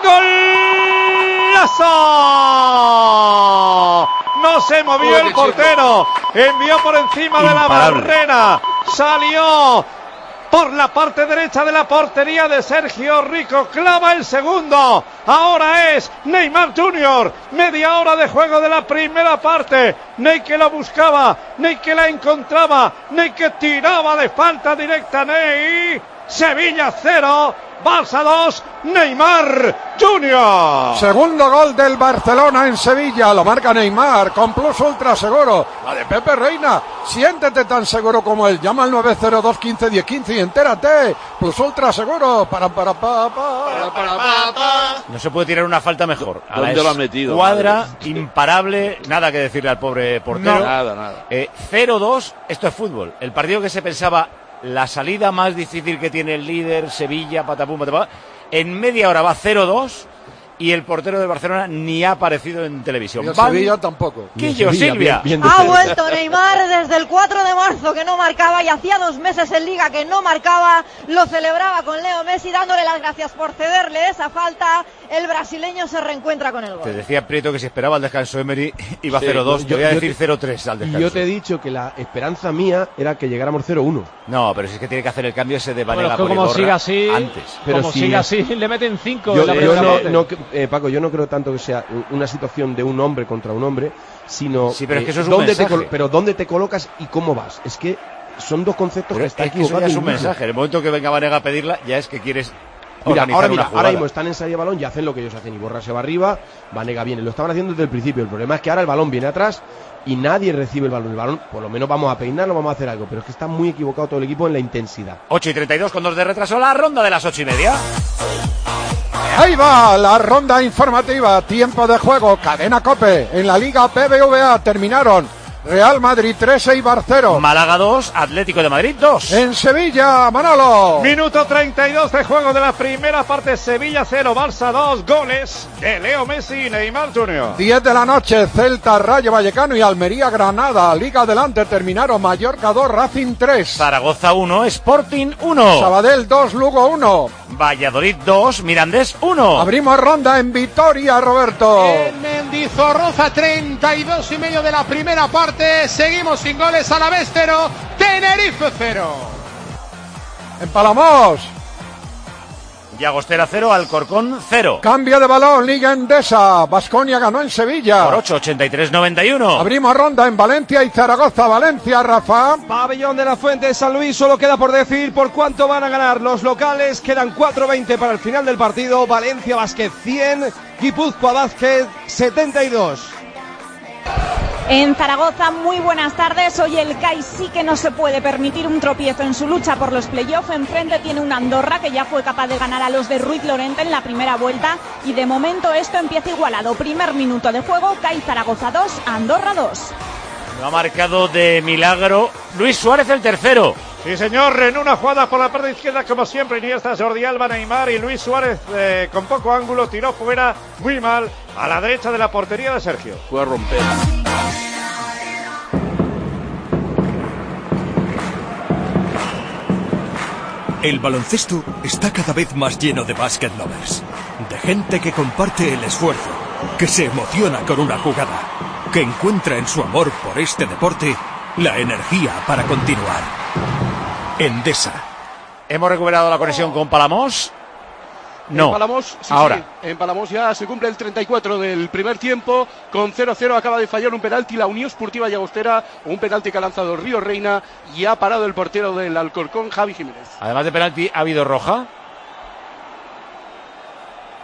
¡Golazo! No se movió el portero. Envió por encima de la barrera. Salió por la parte derecha de la portería de Sergio Rico, clava el segundo. Ahora es Neymar Jr. Media hora de juego de la primera parte. Ney que la buscaba, Ney que la encontraba, Ney que tiraba de falta directa. Ney. Sevilla 0, Barça 2, Neymar Jr. Segundo gol del Barcelona en Sevilla, lo marca Neymar con Plus Ultra Seguro, la de Pepe Reina. Siéntete tan seguro como él, llama al 902 15 10 15 y entérate. Plus Ultra Seguro, No se puede tirar una falta mejor. ¿Dónde lo ha metido? Cuadra, imparable, nada que decirle al pobre portero. No. Nada. 0-2, esto es fútbol. El partido que se pensaba la salida más difícil que tiene el líder, Sevilla, patapum, patapá, en media hora va 0-2 y el portero de Barcelona ni ha aparecido en televisión. Y el Sevilla tampoco. Quillo, Silvia. Ha vuelto Neymar desde el 4 de marzo que no marcaba y hacía 2 meses en Liga que no marcaba. Lo celebraba con Leo Messi dándole las gracias por cederle esa falta. El brasileño se reencuentra con el gol. Te decía Prieto que si esperaba el descanso Emery iba 0-2. Te voy a decir 0-3 al descanso. Y yo te he dicho que la esperanza mía era que llegáramos 0-1. No, pero si es que tiene que hacer el cambio ese de Vanega por como siga así, antes. Pero como siga así, le meten 5 yo, en la primera parte. Paco, yo no creo tanto que sea una situación de un hombre contra un hombre, sino sí, pero es que eso es un mensaje. pero dónde te colocas y cómo vas. Es que son dos conceptos que está equivocado. Eso ya es un mensaje. En el momento que venga Vanega a pedirla, ya es que quieres. Ahora mismo están en salida de balón y hacen lo que ellos hacen. Iborra se va arriba, Vanega viene. Lo estaban haciendo desde el principio. El problema es que ahora el balón viene atrás y nadie recibe el balón. El balón, por lo menos vamos a peinarlo, vamos a hacer algo. Pero es que está muy equivocado todo el equipo en la intensidad. 8:32 con 2 de retraso, la ronda de las 8:30. Ahí va la ronda informativa, tiempo de juego, cadena COPE, en la Liga BBVA terminaron Real Madrid 3, Eibar 0. Málaga 2, Atlético de Madrid 2. En Sevilla, Manolo. Minuto 32 de juego de la primera parte, Sevilla 0, Barça 2, goles de Leo Messi y Neymar Jr. 10 de la noche, Celta, Rayo Vallecano y Almería Granada. Liga adelante terminaron Mallorca 2, Racing 3. Zaragoza 1, Sporting 1. Sabadell 2, Lugo 1. Valladolid 2, Mirandés 1. Abrimos ronda en Vitoria, Roberto. En Mendizorroza, 32 y medio de la primera parte. Seguimos sin goles, Alavés 0, Tenerife 0. En Palamos. Llagostera 0, Alcorcón 0. Cambio de balón, Liga Endesa. Baskonia ganó en Sevilla. Por 8, 83-91. Abrimos ronda en Valencia y Zaragoza. Valencia, Rafa. Pabellón de la Fuente de San Luis. Solo queda por decir por cuánto van a ganar los locales. Quedan 4:20 para el final del partido. Valencia Basket 100, Guipúzcoa Basket 72. En Zaragoza, muy buenas tardes. Hoy el CAI sí que no se puede permitir un tropiezo en su lucha por los playoffs. Enfrente tiene un Andorra que ya fue capaz de ganar a los de Ruiz Lorente en la primera vuelta. Y de momento esto empieza igualado. Primer minuto de juego, CAI Zaragoza 2, Andorra 2. Lo ha marcado de milagro Luis Suárez el tercero. Sí, señor, en una jugada por la parte izquierda, como siempre, Iniesta, Jordi Alba, Neymar y Luis Suárez con poco ángulo, tiró fuera muy mal a la derecha de la portería de Sergio. Fue a romper. El baloncesto está cada vez más lleno de basket lovers, de gente que comparte el esfuerzo, que se emociona con una jugada, que encuentra en su amor por este deporte la energía para continuar. Endesa. Hemos recuperado la conexión con Palamos. No, en Palamos, sí, ahora. Sí. En Palamos ya se cumple el 34 del primer tiempo. Con 0-0 acaba de fallar un penalti la Unión Esportiva Llagostera, un penalti que ha lanzado Río Reina y ha parado el portero del Alcorcón, Javi Jiménez. Además de penalti, ¿ha habido roja?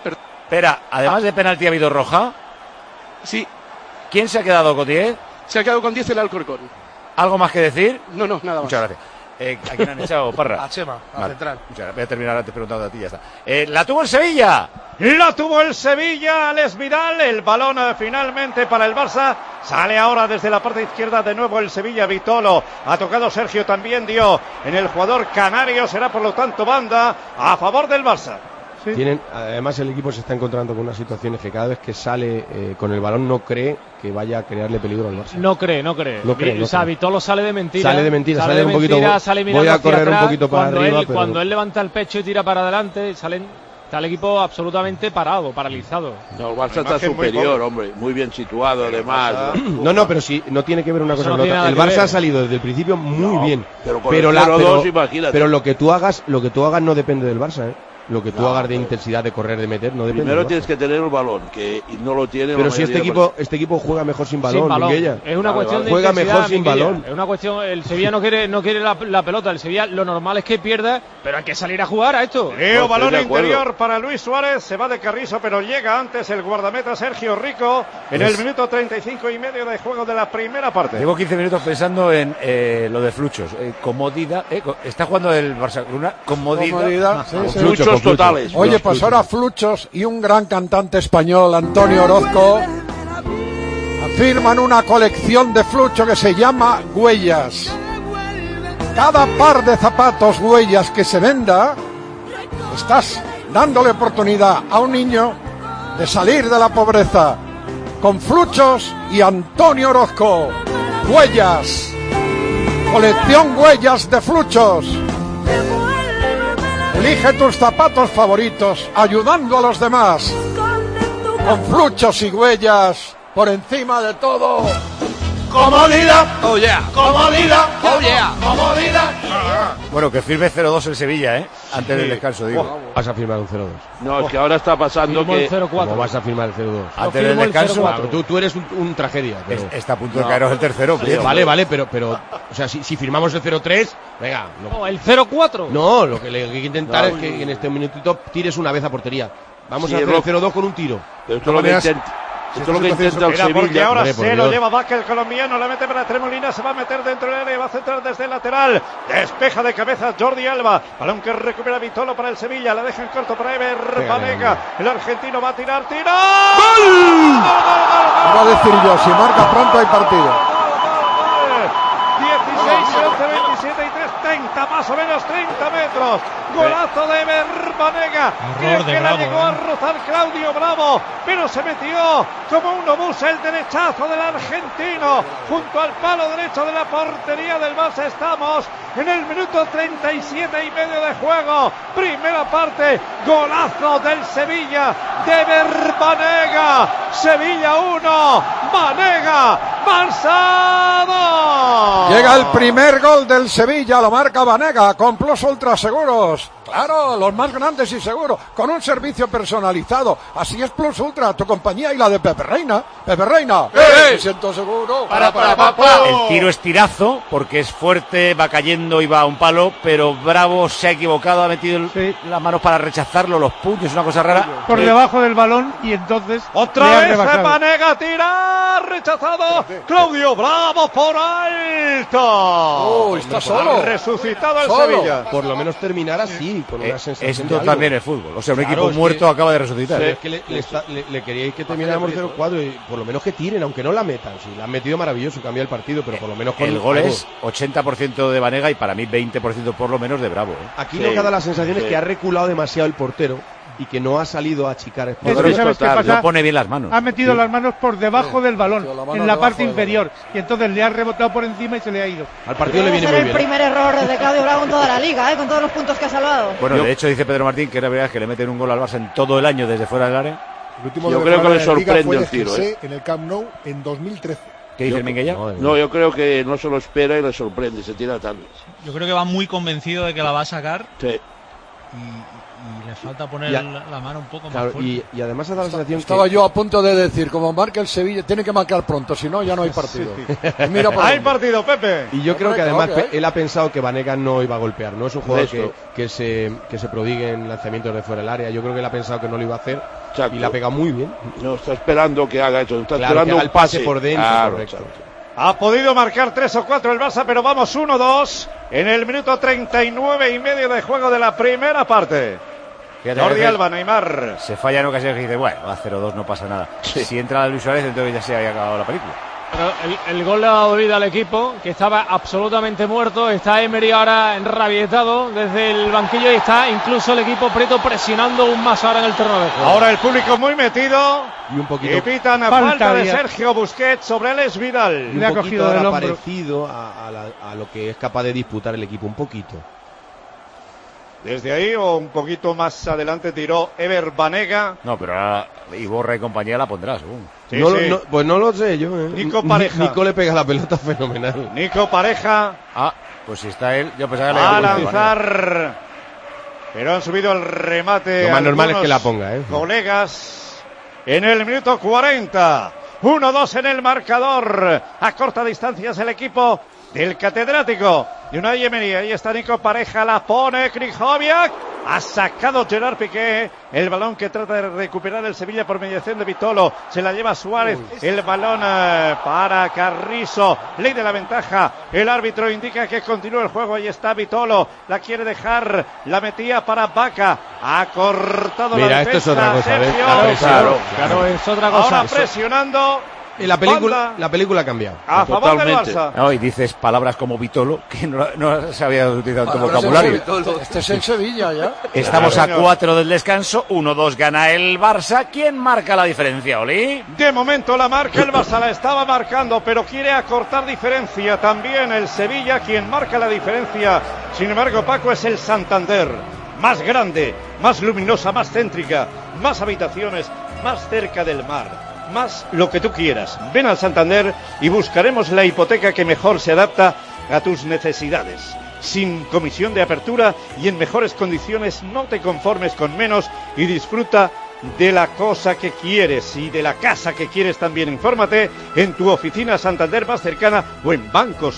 Espera, además de penalti ha habido roja. Sí. ¿Quién se ha quedado con 10? Se ha quedado con 10 el Alcorcón. ¿Algo más que decir? No, nada más. Muchas gracias. ¿A quién han echado, Parra? A Chema, a central. Voy a terminar antes preguntando a ti, ya está. ¿La tuvo el Sevilla? La tuvo el Sevilla, Alex Vidal, el balón finalmente para el Barça, sale ahora desde la parte izquierda de nuevo el Sevilla, Vitolo, ha tocado Sergio, también dio en el jugador canario, será por lo tanto banda a favor del Barça. Además el equipo se está encontrando con unas situaciones que cada vez que sale con el balón no cree que vaya a crearle peligro al Barça. No cree. Vitolo sale de mentira. Sale un poquito. Sale mirando voy a correr atrás, un poquito para arriba. Cuando él levanta el pecho y tira para adelante, está el equipo absolutamente paralizado. No, el Barça está superior, hombre, muy bien situado además. No, pero sí, no tiene que ver una cosa con otra. El Barça ha salido desde el principio muy bien. Pero lo que tú hagas no depende del Barça, Lo que tú hagas de intensidad, de correr, de meter, no depende. Primero tienes que tener el balón, que no lo tiene. Pero si este equipo juega mejor sin balón, Minguella. Es una cuestión de juega intensidad, mejor sin balón. Es una cuestión, el Sevilla no quiere la pelota, el Sevilla lo normal es que pierda, pero hay que salir a jugar a esto. Balón interior para Luis Suárez, se va de Carrizo, pero llega antes el guardameta Sergio Rico en el minuto 35 y medio de juego de la primera parte. Llevo 15 minutos pensando en lo de Fluchos. Comodidad, está jugando el Barça con una comodidad. Fluchos totales. Oye, pues ahora Fluchos y un gran cantante español, Antonio Orozco, firman una colección de Flucho que se llama Huellas. Cada par de zapatos Huellas que se venda, estás dándole oportunidad a un niño de salir de la pobreza. Con Fluchos y Antonio Orozco. Huellas. Colección Huellas de Fluchos. Elige tus zapatos favoritos, ayudando a los demás. Con Fluchos y Huellas, por encima de todo. ¡Comodidad! ¡Oh, yeah! ¡Comodidad! ¡Oh, yeah! ¡Comodidad! Bueno, que firme 0-2 el Sevilla, antes del descanso, digo. Vas a firmar un 0-2. No, es que ahora está pasando que... ¿Cómo vas a firmar el 0-2? Antes del descanso. Tú eres un tragedia. Pero... Está a punto de caeros el tercero. Sí, vale, pero... O sea, si firmamos el 0-3, venga. ¿El 0-4? No, lo que hay que intentar es que en este minutito tires una vez a portería. Vamos a hacer el 0-2 con un tiro. Pero esto lo que intenta el Sevilla. Porque ahora se lo lleva Vaca el colombiano, la mete para Tremolina, se va a meter dentro del área, va a centrar desde el lateral, despeja de cabeza Jordi Alba, balón que recupera Vitolo para el Sevilla, la deja en corto para Ever Banega, el argentino va a tirar. ¡Gol! Iba a decir yo, si marca pronto hay partido. 16, 11, 27 y 3, 30, más o menos 30 metros. Golazo de Ever Banega. Creo que la llegó a rozar Claudio Bravo, pero se metió como un obús el derechazo del argentino junto al palo derecho de la portería del Barça. Estamos en el minuto 37 y medio de juego. Primera parte, golazo del Sevilla de Ever Banega. Sevilla 1, Banega, Barça 2. Llega el primer gol del Sevilla, lo marca Banega con Plus Ultra Seguros. Claro, los más grandes y seguros, con un servicio personalizado. Así es Plus Ultra, tu compañía y la de Pepe Reina. Pepe Reina, me siento seguro. El tiro es tirazo, porque es fuerte, va cayendo y va a un palo, pero Bravo se ha equivocado, ha metido las manos para rechazarlo, los puños, una cosa rara. Por debajo del balón y entonces... Otra vez Banega tira, rechazado. Claudio Bravo por alto. Está solo. Resucitado el Solo. Sevilla. Por lo menos terminar así, con una sensación. Esto también es fútbol. O sea, un equipo muerto acaba de resucitar. Es que le queríais que termináramos 0-4 y por lo menos que tiren, aunque no la metan. Si la han metido maravilloso, cambia el partido, pero por lo menos con el gol es 80% de Banega y para mí 20% por lo menos de Bravo. Aquí lo que da la sensación es que ha reculado demasiado el portero y que no ha salido a achicar no pone bien las manos. Ha metido las manos por debajo del balón, en la parte inferior, y entonces le ha rebotado por encima y se le ha ido. Al partido le viene muy bien. Es el primer error de Claudio Bravo en toda la liga, con todos los puntos que ha salvado. Bueno, de hecho dice Pedro Martín que la verdad es que le meten un gol al Barça en todo el año desde fuera del área. Yo creo que le sorprende el tiro. En el Camp Nou en 2013. ¿Qué dice el Minguella? No, yo creo que no se lo espera y le sorprende, se tira tarde. Yo creo que va muy convencido de que la va a sacar. Sí. y le falta poner la mano un poco más fuerte. Y además ha dado la sensación Estaba yo a punto de decir, como marca el Sevilla, tiene que marcar pronto, si no ya no hay partido. Sí. Mira hay partido, Pepe. Y yo creo que además él ha pensado que Banega no iba a golpear, no es un jugador que se prodigue en lanzamientos de fuera del área. Yo creo que él ha pensado que no lo iba a hacer. Exacto. Y la pega muy bien. No está esperando que haga eso, está esperando que haga el pase por dentro. Correcto. Ha podido marcar 3 o 4 el Barça, pero vamos 1-2 en el minuto 39 y medio de juego de la primera parte. Jordi Alba, Neymar. Se falla en ocasiones y dice, bueno, a 0-2 no pasa nada. Sí. Si entra Luis Suárez, entonces ya se había acabado la película. Pero el gol le ha dado vida al equipo, que estaba absolutamente muerto. Está Emery ahora enrabietado desde el banquillo y está incluso el equipo Prieto presionando aún más ahora en el terreno de juego. Ahora el público muy metido. Y un poquito. Y pitan a falta de Sergio Busquets sobre Alex Vidal. Y un poquito ahora parecido a lo que es capaz de disputar el equipo, un poquito. Desde ahí o un poquito más adelante tiró Ever Banega. No, pero ahora Iborra y compañía la pondrá, según. Sí, no, sí. No, pues no lo sé yo. Nico Pareja. Nico le pega la pelota fenomenal. Nico Pareja. Pues si está él, yo pensaba que a lanzar. Pero han subido el remate. Lo más normal es que la ponga, colegas. En el minuto 40. 1-2 en el marcador. A corta distancia es el equipo del catedrático de Unai Emery. Ahí está Nico Pareja, la pone Krychowiak. Ha sacado Gerard Piqué el balón que trata de recuperar el Sevilla por mediación de Vitolo. Se la lleva Suárez. El balón para Carrizo. Ley de la ventaja. El árbitro indica que continúa el juego. Ahí está Vitolo. La quiere dejar. La metía para Vaca. Ha cortado la defensa. Esto es otra cosa. Claro, es otra cosa. Ahora presionando. Y la película ha cambiado. A favor del Barça. No, y dices palabras como Vitolo, que no se había utilizado en tu vocabulario. Este es en Sevilla ya. Estamos a 4 del descanso, 1-2 gana el Barça. ¿Quién marca la diferencia, Oli? De momento la marca el Barça, la estaba marcando, pero quiere acortar diferencia. También el Sevilla, quien marca la diferencia. Sin embargo, Paco, es el Santander. Más grande, más luminosa, más céntrica, más habitaciones, más cerca del mar. Más lo que tú quieras. Ven al Santander y buscaremos la hipoteca que mejor se adapta a tus necesidades. Sin comisión de apertura y en mejores condiciones. No te conformes con menos y disfruta de la cosa que quieres y de la casa que quieres también. Infórmate en tu oficina Santander más cercana o en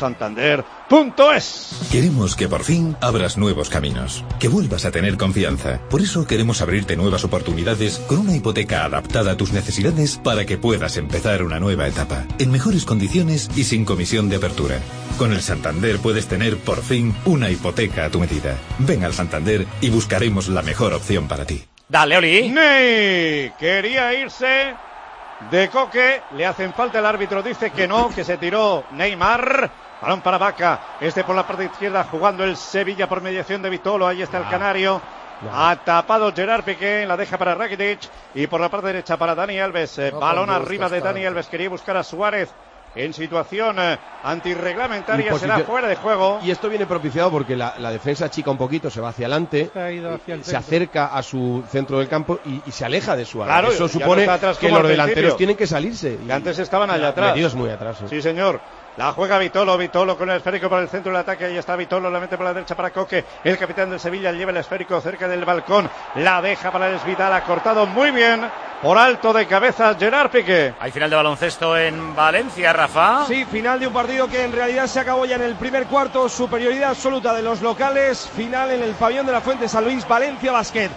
bancosantander.es. Queremos que por fin abras nuevos caminos, que vuelvas a tener confianza. Por eso queremos abrirte nuevas oportunidades con una hipoteca adaptada a tus necesidades para que puedas empezar una nueva etapa, en mejores condiciones y sin comisión de apertura. Con el Santander puedes tener por fin una hipoteca a tu medida. Ven al Santander y buscaremos la mejor opción para ti. Dale, Oli. Ney quería irse de Coque. Le hacen falta, el árbitro dice que no, que se tiró Neymar. Balón para Vaca. Por la parte izquierda jugando el Sevilla por mediación de Vitolo. Ahí está el canario. Ha tapado Gerard Piqué. La deja para Rakitic. Y por la parte derecha para Dani Alves. Balón arriba de Dani Alves. Quería buscar a Suárez. En situación antirreglamentaria, será fuera de juego. Y esto viene propiciado porque la defensa chica un poquito, se va hacia adelante, se acerca a su centro del campo y se aleja de Suárez. Claro, eso supone que los delanteros tienen que salirse. Y antes estaban allá atrás. Metidos muy atrás. Sí, señor. La juega Vitolo con el esférico para el centro del ataque. Ahí está Vitolo, la mete por la derecha para Coque. El capitán del Sevilla lleva el esférico cerca del balcón. La deja para el Vidal, ha cortado muy bien. Por alto de cabeza Gerard Piqué. Hay final de baloncesto en Valencia, Rafa. Sí, final de un partido que en realidad se acabó ya en el primer cuarto. Superioridad absoluta de los locales. Final en el pabellón de la Fuente San Luis. Valencia Basket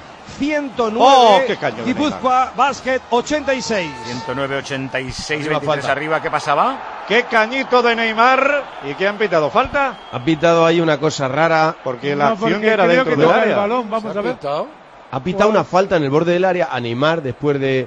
109, Guipúzcoa Basket 86. 109-86, 23 arriba. ¿Qué pasaba? Qué cañito de Neymar. ¿Y qué han pitado? ¿Falta? Ha pitado ahí una cosa rara. Porque la acción era dentro del área. El balón, vamos a ver. Ha pitado una falta en el borde del área a Neymar después del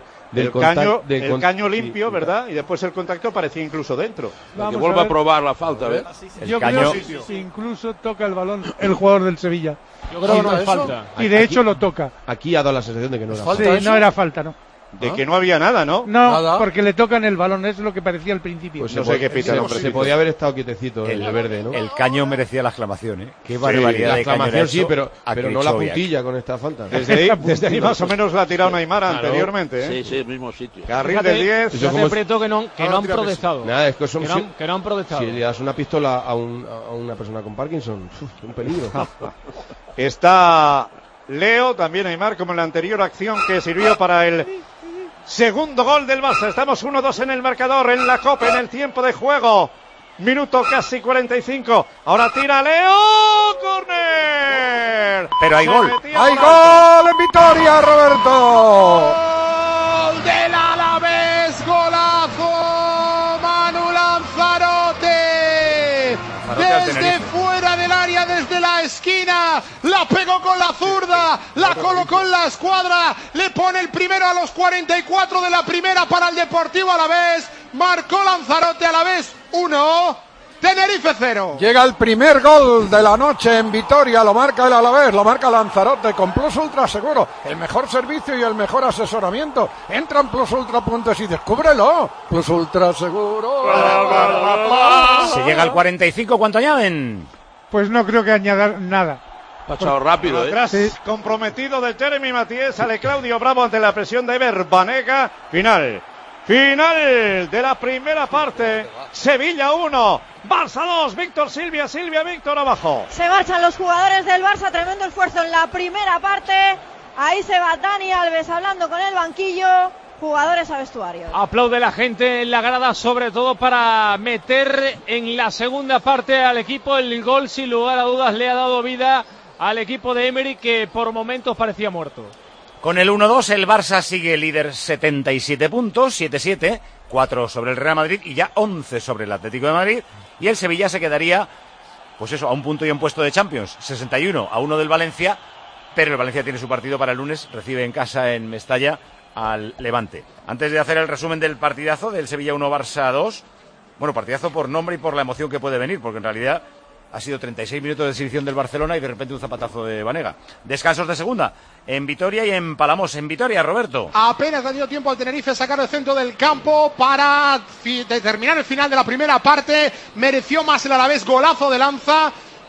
caño limpio, ¿verdad? Y después el contacto parecía incluso dentro. Que vuelva a probar la falta, ¿ves? Yo creo que incluso toca el balón el jugador del Sevilla. Yo creo que no es falta. Y de hecho lo toca. Aquí ha dado la sensación de que no era falta. Sí, no era falta, ¿no? De que no había nada, ¿no? No, nada. Porque le tocan el balón, es lo que parecía al principio. Pues no sé qué pita. Se podía haber estado quietecito el verde, ¿no? El caño merecía la exclamación, ¿eh? Qué barbaridad la de exclamación, sí, pero no la puntilla con esta falta. Desde ahí más o menos la ha tirado Neymar anteriormente, ¿eh? Sí, el mismo sitio. Carril de 10. Fíjate, Prieto, que no han protestado. Nada, es que no han protestado. Si le das una pistola a una persona con Parkinson, un peligro. Está Leo, también Neymar, como en la anterior acción que sirvió para el segundo gol del Barça. Estamos 1-2 en el marcador, en la Copa, en el tiempo de juego. Minuto casi 45. Ahora tira Leo. ¡Córner! Pero hay gol. ¡Hay gol en Vitoria, Roberto! ¡Gol del Alavés! ¡Golazo! Manu Lanzarote. Desde fuera del área, desde la esquina, la pegó con la zurda, la colocó en la escuadra, le pone el primero a los 44 de la primera para el Deportivo Alavés. Marcó Lanzarote, Alavés 1, Tenerife 0. Llega el primer gol de la noche en Vitoria, lo marca el Alavés, lo marca Lanzarote con Plus Ultra Seguro, el mejor servicio y el mejor asesoramiento. Entra en plusultra.es y descúbrelo. Plus Ultra Seguro. Se llega al 45, ¿cuánto añaden? Pues no creo que añadir nada. Pasado rápido, Atrás, Sí. comprometido de Jeremy Matías, sale Claudio Bravo ante la presión de Ever Banega. Final de la primera parte. Sevilla 1, Barça 2, Víctor Silvia, Víctor abajo. Se marchan los jugadores del Barça, tremendo esfuerzo en la primera parte. Ahí se va Dani Alves hablando con el banquillo. Jugadores a vestuario. Aplaude la gente en la grada, sobre todo para meter en la segunda parte al equipo. El gol, sin lugar a dudas, le ha dado vida al equipo de Emery, que por momentos parecía muerto. Con el 1-2 el Barça sigue líder, 77 puntos, 7-7, 4 sobre el Real Madrid y ya 11 sobre el Atlético de Madrid. Y el Sevilla se quedaría, pues eso, a un punto y un puesto de Champions, 61 a 1 del Valencia, pero el Valencia tiene su partido para el lunes, recibe en casa en Mestalla al Levante. Antes de hacer el resumen del partidazo del Sevilla 1 Barça 2, bueno, partidazo por nombre y por la emoción que puede venir, porque en realidad ha sido 36 minutos de exhibición del Barcelona y de repente un zapatazo de Banega. Descansos de segunda en Vitoria y en Palamos. En Vitoria, Roberto. Apenas ha tenido tiempo al Tenerife sacar el centro del campo para determinar el final de la primera parte. Mereció más el Alavés, golazo de Lanza.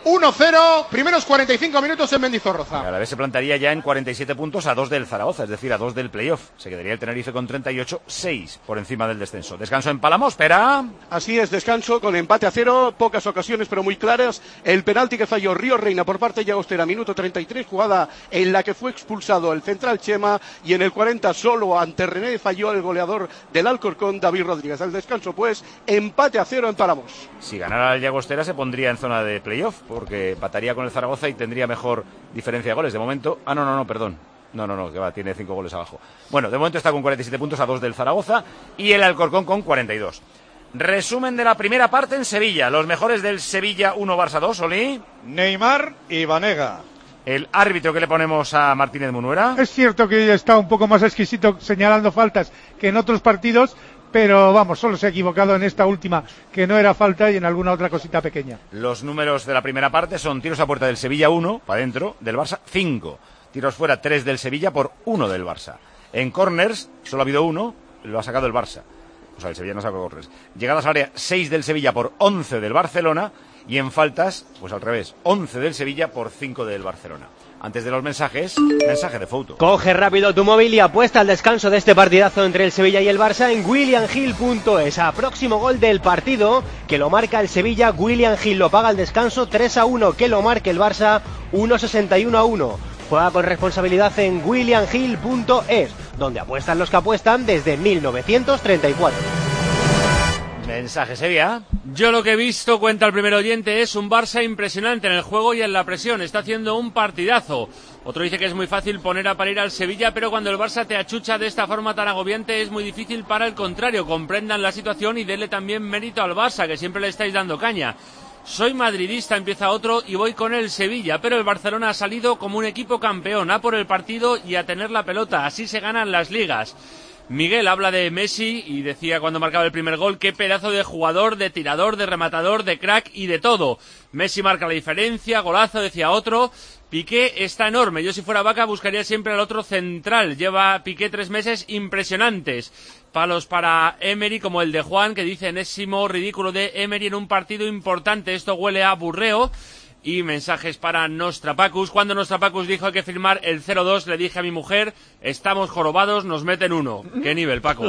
1-0, primeros 45 minutos en Mendizorroza. El Alavés se plantaría ya en 47 puntos a 2 del Zaragoza, es decir, a 2 del playoff. Se quedaría el Tenerife con 38, 6 por encima del descenso. Descanso en Palamos, espera. Así es, descanso con empate a 0, pocas ocasiones pero muy claras. El penalti que falló Río Reina por parte de Llagostera, minuto 33, jugada en la que fue expulsado el central Chema, y en el 40 solo ante René falló el goleador del Alcorcón, David Rodríguez. Al descanso pues, empate a 0 en Palamos. Si ganara el Llagostera se pondría en zona de playoff, porque empataría con el Zaragoza y tendría mejor diferencia de goles. De momento, perdón. No, que va, tiene 5 goles abajo. Bueno, de momento está con 47 puntos a 2 del Zaragoza y el Alcorcón con 42. Resumen de la primera parte en Sevilla. Los mejores del Sevilla 1 Barça 2, Oli. Neymar y Banega. El árbitro que le ponemos a Martínez Munuera. Es cierto que está un poco más exquisito señalando faltas que en otros partidos, pero vamos, solo se ha equivocado en esta última, que no era falta, y en alguna otra cosita pequeña. Los números de la primera parte son tiros a puerta del Sevilla 1, para adentro, del Barça 5. Tiros fuera 3 del Sevilla por 1 del Barça. En corners solo ha habido 1, lo ha sacado el Barça. O sea, el Sevilla no sacó corners. Llegadas al área 6 del Sevilla por 11 del Barcelona, y en faltas, pues al revés, 11 del Sevilla por 5 del Barcelona. Antes de los mensajes, mensaje de foto. Coge rápido tu móvil y apuesta al descanso de este partidazo entre el Sevilla y el Barça en williamhill.es. A próximo gol del partido, que lo marca el Sevilla, William Hill lo paga al descanso 3-1, que lo marque el Barça 1-61-1. Juega con responsabilidad en williamhill.es, donde apuestan los que apuestan desde 1934. Mensaje, Sevilla. Yo lo que he visto, cuenta el primer oyente, es un Barça impresionante en el juego y en la presión. Está haciendo un partidazo. Otro dice que es muy fácil poner a parir al Sevilla, pero cuando el Barça te achucha de esta forma tan agobiante es muy difícil para el contrario. Comprendan la situación y denle también mérito al Barça, que siempre le estáis dando caña. Soy madridista, empieza otro, y voy con el Sevilla, pero el Barcelona ha salido como un equipo campeón, a por el partido y a tener la pelota. Así se ganan las ligas. Miguel habla de Messi y decía cuando marcaba el primer gol qué pedazo de jugador, de tirador, de rematador, de crack y de todo. Messi marca la diferencia, golazo, decía otro. Piqué está enorme, yo si fuera Vaca buscaría siempre al otro central. Lleva Piqué 3 meses impresionantes. Palos para Emery como el de Juan, que dice enésimo ridículo de Emery en un partido importante. Esto huele a burreo. Y mensajes para Nostrapacus. Cuando Nostrapacus dijo hay que firmar el 0-2, le dije a mi mujer, estamos jorobados, nos meten 1. ¿Qué nivel, Paco?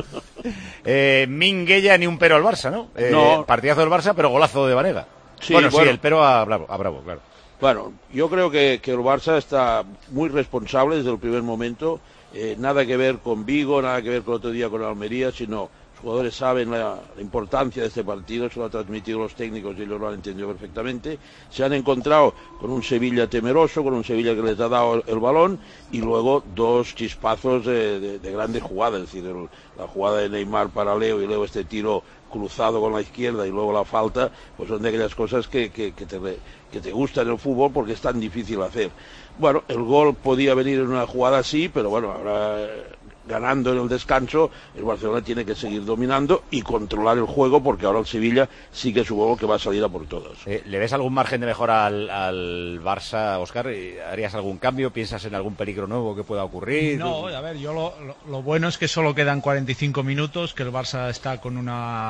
Minguella ni un pero al Barça, ¿no? No. Partidazo del Barça, pero golazo de Banega. Sí, bueno, sí, el pero a Bravo, claro. Bueno, yo creo que el Barça está muy responsable desde el primer momento. Nada que ver con Vigo, nada que ver con el otro día con Almería, sino los jugadores saben la importancia de este partido, se lo han transmitido los técnicos y ellos lo han entendido perfectamente. Se han encontrado con un Sevilla temeroso, con un Sevilla que les ha dado el balón, y luego dos chispazos de grandes jugadas, es decir, la jugada de Neymar para Leo, y Leo este tiro cruzado con la izquierda y luego la falta, pues son de aquellas cosas que te gustan en el fútbol porque es tan difícil hacer. Bueno, el gol podía venir en una jugada así, pero bueno, ahora ganando en el descanso, el Barcelona tiene que seguir dominando y controlar el juego, porque ahora el Sevilla sí que supongo que va a salir a por todos. ¿Le ves algún margen de mejora al Barça, Óscar? ¿Harías algún cambio? ¿Piensas en algún peligro nuevo que pueda ocurrir? No, a ver, yo lo bueno es que solo quedan 45 minutos, que el Barça está con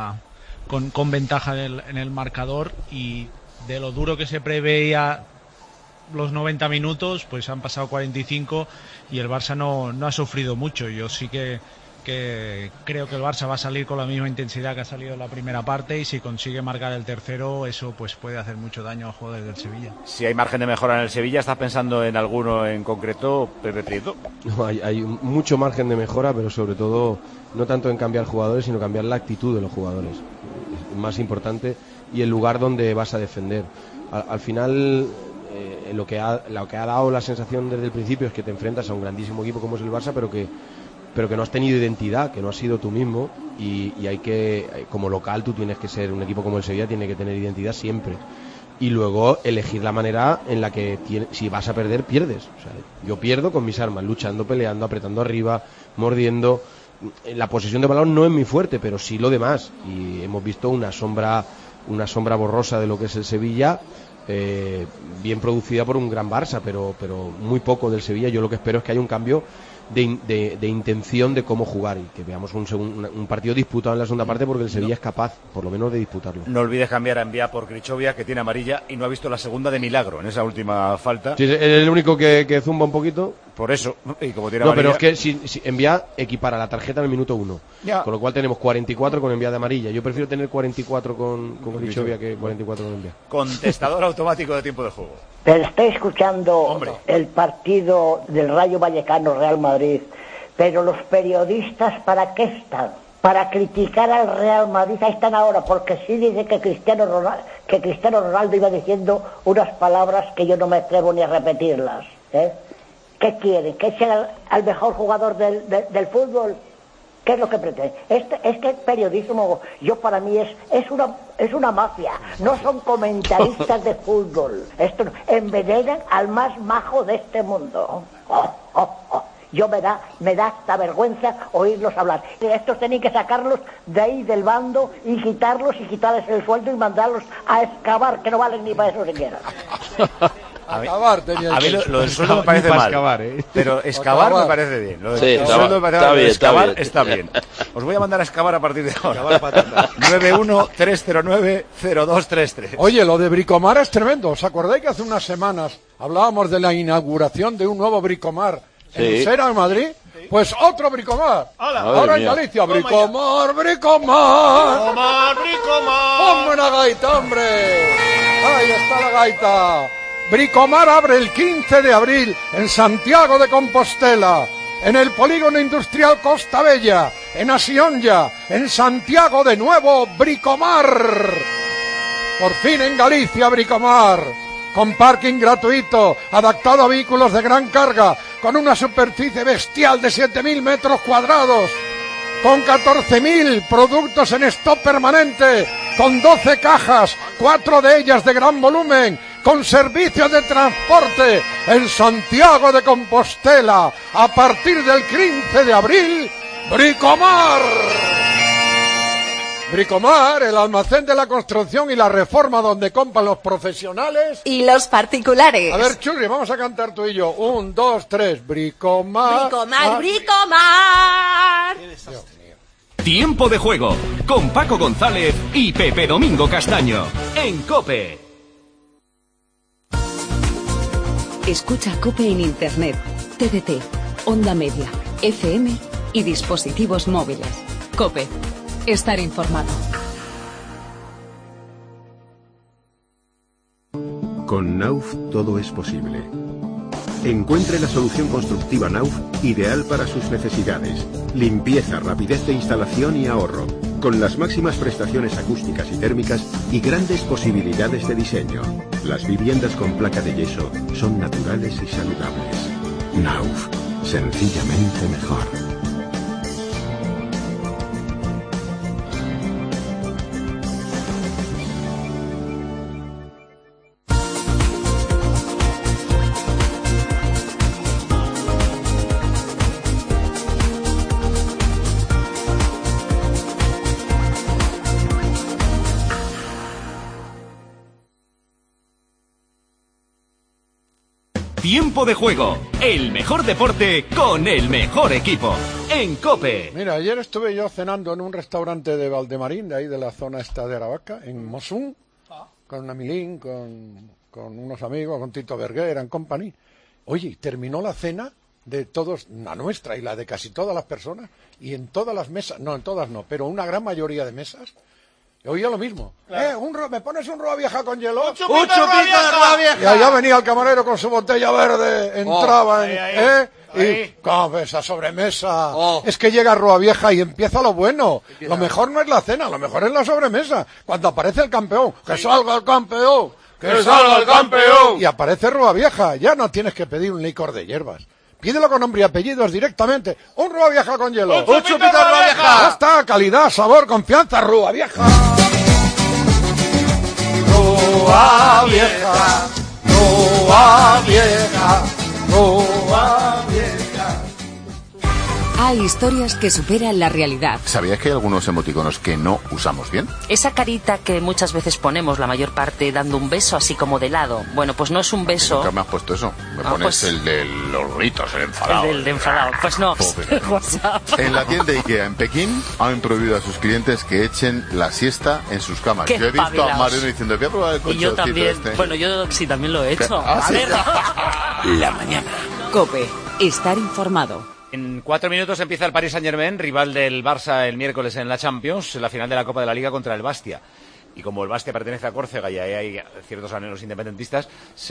ventaja en el marcador, y de lo duro que se preveía los 90 minutos, pues han pasado 45 y el Barça no ha sufrido mucho. Yo sí que creo que el Barça va a salir con la misma intensidad que ha salido en la primera parte, y si consigue marcar el tercero, eso pues puede hacer mucho daño a los jugadores del Sevilla. Si hay margen de mejora en el Sevilla, ¿estás pensando en alguno en concreto, Pepe Prieto? No, hay mucho margen de mejora, pero sobre todo no tanto en cambiar jugadores, sino cambiar la actitud de los jugadores. Es más importante, y el lugar donde vas a defender. Al final, lo que ha dado la sensación desde el principio es que te enfrentas a un grandísimo equipo como es el Barça, pero que no has tenido identidad, que no has sido tú mismo, y hay que, como local, tú tienes que ser un equipo como el Sevilla, tiene que tener identidad siempre, y luego elegir la manera en la que si vas a perder, pierdes. O sea, yo pierdo con mis armas, luchando, peleando, apretando arriba, mordiendo. La posesión de balón no es mi fuerte, pero sí lo demás, y hemos visto una sombra borrosa de lo que es el Sevilla, bien producida por un gran Barça, pero muy poco del Sevilla. Yo lo que espero es que haya un cambio de intención de cómo jugar, y que veamos un partido disputado en la segunda parte, porque el Sevilla es capaz, por lo menos, de disputarlo. No olvides cambiar a Envía por Krichovia, que tiene amarilla y no ha visto la segunda de milagro en esa última falta. Sí, es el único que zumba un poquito. Por eso, y como tiene amarilla... No, pero es que si Envía equipara la tarjeta en el minuto 1, con lo cual tenemos 44 con Envía de amarilla. Yo prefiero tener 44 con Krichovia que 44 con Envía. Contestador automático de tiempo de juego. Pero estoy escuchando el partido del Rayo Vallecano Real Madrid, pero los periodistas, ¿para qué están? Para criticar al Real Madrid. Ahí están ahora, porque sí dice que Cristiano Ronaldo iba diciendo unas palabras que yo no me atrevo ni a repetirlas, ¿eh? ¿Qué quieren? ¿Que sea al mejor jugador del fútbol? ¿Qué es lo que pretende? Este periodismo, para mí es una mafia. No son comentaristas de fútbol. Esto envenenan al más majo de este mundo. Yo me da hasta vergüenza oírlos hablar. Estos tienen que sacarlos de ahí del bando y quitarles el sueldo y mandarlos a excavar, que no valen ni para eso siquiera. A mí lo del sueldo me parece mal, pero excavar me parece bien. Lo del sueldo me parece mal, excavar está bien. Os voy a mandar a excavar a partir de ahora. 913090233. Oye, lo de Bricomar es tremendo. ¿Os acordáis que hace unas semanas hablábamos de la inauguración de un nuevo Bricomar en Usera, en Madrid? Pues otro Bricomar. Ahora en Galicia. Bricomar. ¡Hombre, una gaita, hombre! ¡Ahí está la gaita! Bricomar abre el 15 de abril en Santiago de Compostela, en el Polígono Industrial Costa Bella, en Asionja, en Santiago de nuevo, Bricomar. Por fin en Galicia, Bricomar, con parking gratuito, adaptado a vehículos de gran carga, con una superficie bestial de 7.000 metros cuadrados, con 14.000 productos en stock permanente, con 12 cajas, 4 de ellas de gran volumen, con servicio de transporte en Santiago de Compostela, a partir del 15 de abril, Bricomar. Bricomar, el almacén de la construcción y la reforma donde compran los profesionales y los particulares. A ver, Churri, vamos a cantar tú y yo. 1, 2, 3, Bricomar. Bricomar, Bricomar. Tiempo de juego con Paco González y Pepe Domingo Castaño en COPE. Escucha COPE en Internet, TDT, Onda Media, FM y dispositivos móviles. COPE. Estar informado. Con Nauf todo es posible. Encuentre la solución constructiva Nauf ideal para sus necesidades. Limpieza, rapidez de instalación y ahorro. Con las máximas prestaciones acústicas y térmicas y grandes posibilidades de diseño. Las viviendas con placa de yeso son naturales y saludables. Nauf, sencillamente mejor. Tiempo de juego, el mejor deporte con el mejor equipo, en COPE. Mira, ayer estuve yo cenando en un restaurante de Valdemarín, de ahí de la zona esta de Aravaca, en Mosún, con una Milín, con unos amigos, con Tito Berguer and company. Oye, terminó la cena de todos, la nuestra y la de casi todas las personas, y en todas las mesas, no, en todas no, pero una gran mayoría de mesas, oía lo mismo. Claro. ¿Me pones un roa vieja con hielo? ¡Un chupito de roa vieja! Y allá venía el camarero con su botella verde, entraba y con esa sobremesa. Es que llega roa vieja y empieza lo bueno. Lo mejor no es la cena, lo mejor es la sobremesa. Cuando aparece el campeón, ¡que salga el campeón! ¡Que salga el campeón! Y aparece roa vieja, ya no tienes que pedir un licor de hierbas. Pídelo con nombre y apellidos directamente. Un Rúa Vieja con hielo. Un chupito de Rúa Vieja. Ya está, calidad, sabor, confianza, Rúa Vieja. Rúa Vieja, Rúa Vieja, Rúa Vieja. Hay historias que superan la realidad. ¿Sabías que hay algunos emoticonos que no usamos bien? Esa carita que muchas veces ponemos la mayor parte dando un beso así como de lado. Bueno, pues no es un beso. ¿Nunca me has puesto eso? Me pones pues el de los ritos, el enfadado. El de enfadado. Pues no. En la tienda IKEA en Pekín han prohibido a sus clientes que echen la siesta en sus camas. Qué yo he visto a Mariano diciendo, voy a probar el colchoncito. Y yo también. Este. Bueno, yo sí también lo he hecho. ¿Ah, sí? La mañana. COPE. Estar informado. En 4 minutos empieza el Paris Saint-Germain, rival del Barça el miércoles en la Champions, en la final de la Copa de la Liga contra el Bastia. Y como el Bastia pertenece a Córcega y ahí hay ciertos anhelos independentistas,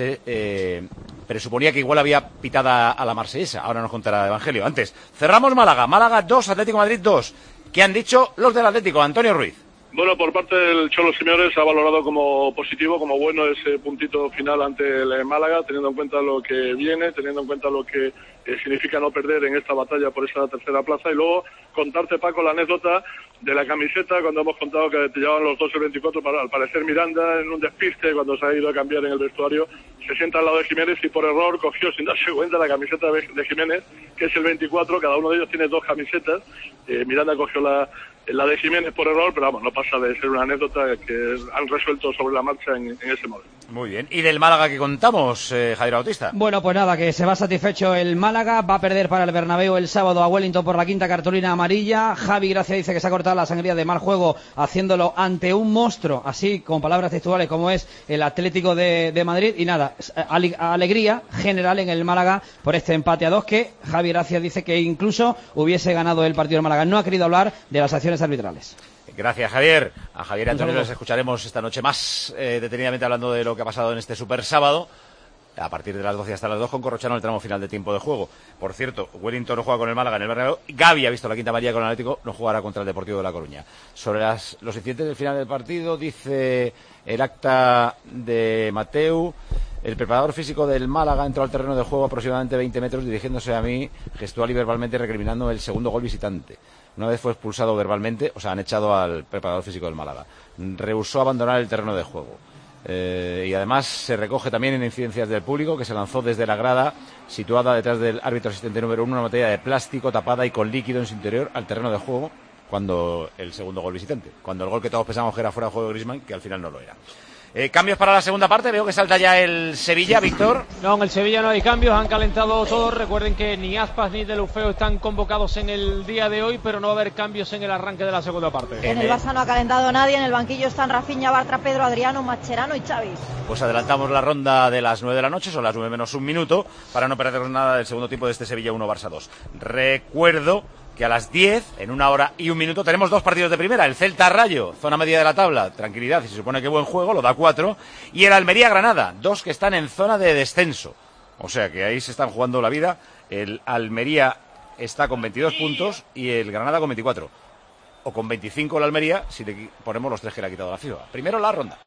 se presuponía que igual había pitada a la marsellesa. Ahora nos contará Evangelio. Antes, cerramos Málaga. Málaga 2, Atlético de Madrid 2. ¿Qué han dicho los del Atlético? Antonio Ruiz. Bueno, por parte del Cholo Simeone se ha valorado como positivo, como bueno ese puntito final ante el Málaga, teniendo en cuenta lo que viene, teniendo en cuenta lo que significa no perder en esta batalla por esa tercera plaza. Y luego contarte, Paco, la anécdota de la camiseta, cuando hemos contado que te llevaban los dos el 24, para, al parecer Miranda, en un despiste, cuando se ha ido a cambiar en el vestuario, se sienta al lado de Jiménez y por error cogió, sin darse cuenta, la camiseta de Jiménez, que es el 24, cada uno de ellos tiene dos camisetas. Miranda cogió la de Jiménez por error, pero vamos, no pasa de ser una anécdota que han resuelto sobre la marcha en ese modo. Muy bien. ¿Y del Málaga que contamos, Javier Bautista? Bueno, pues nada, que se va satisfecho el Málaga, va a perder para el Bernabéu el sábado a Wellington por la quinta cartulina amarilla. Javi Gracia dice que se ha cortado la sangría de mal juego haciéndolo ante un monstruo, así con palabras textuales como es el Atlético de Madrid. Y nada, alegría general en el Málaga por este empate a 2 que Javi Gracia dice que incluso hubiese ganado el partido del Málaga. No ha querido hablar de las acciones arbitrales. Gracias, Javier. A Javier y Antonio les escucharemos esta noche más detenidamente hablando de lo que ha pasado en este super sábado, a partir de las 12 hasta las 2 con Corrochano en el tramo final de tiempo de juego. Por cierto, Wellington no juega con el Málaga en el Bernabéu. Gavi ha visto la quinta amarilla con el Atlético, no jugará contra el Deportivo de La Coruña. Sobre los incidentes del final del partido, dice el acta de Mateu: el preparador físico del Málaga entró al terreno de juego aproximadamente 20 metros dirigiéndose a mí gestual y verbalmente recriminando el segundo gol visitante. Una vez fue expulsado verbalmente, o sea, han echado al preparador físico del Málaga. Rehusó abandonar el terreno de juego. Y además se recoge también en incidencias del público que se lanzó desde la grada situada detrás del árbitro asistente número 1 una botella de plástico tapada y con líquido en su interior al terreno de juego cuando el segundo gol visitante. Cuando el gol que todos pensamos que era fuera de juego de Griezmann, que al final no lo era. Cambios para la segunda parte, veo que salta ya el Sevilla, Víctor. No, en el Sevilla no hay cambios, han calentado todos. Recuerden que ni Aspas ni Deulofeu están convocados en el día de hoy, pero no va a haber cambios en el arranque de la segunda parte. En el Barça no ha calentado nadie, en el banquillo están Rafinha, Bartra, Pedro, Adriano, Mascherano y Xavi. Pues adelantamos la ronda de las 9 de la noche, son las 9 menos un minuto, para no perdernos nada del segundo tiempo de este Sevilla 1, Barça 2. Recuerdo que a las 10, en 1 hora y 1 minuto, tenemos 2 partidos de primera. El Celta-Rayo, zona media de la tabla, tranquilidad, y se supone que buen juego, lo da 4. Y el Almería-Granada, 2 que están en zona de descenso. O sea que ahí se están jugando la vida. El Almería está con 22 puntos y el Granada con 24. O con 25 el Almería, si le ponemos los 3 que le ha quitado la FIFA. Primero la ronda.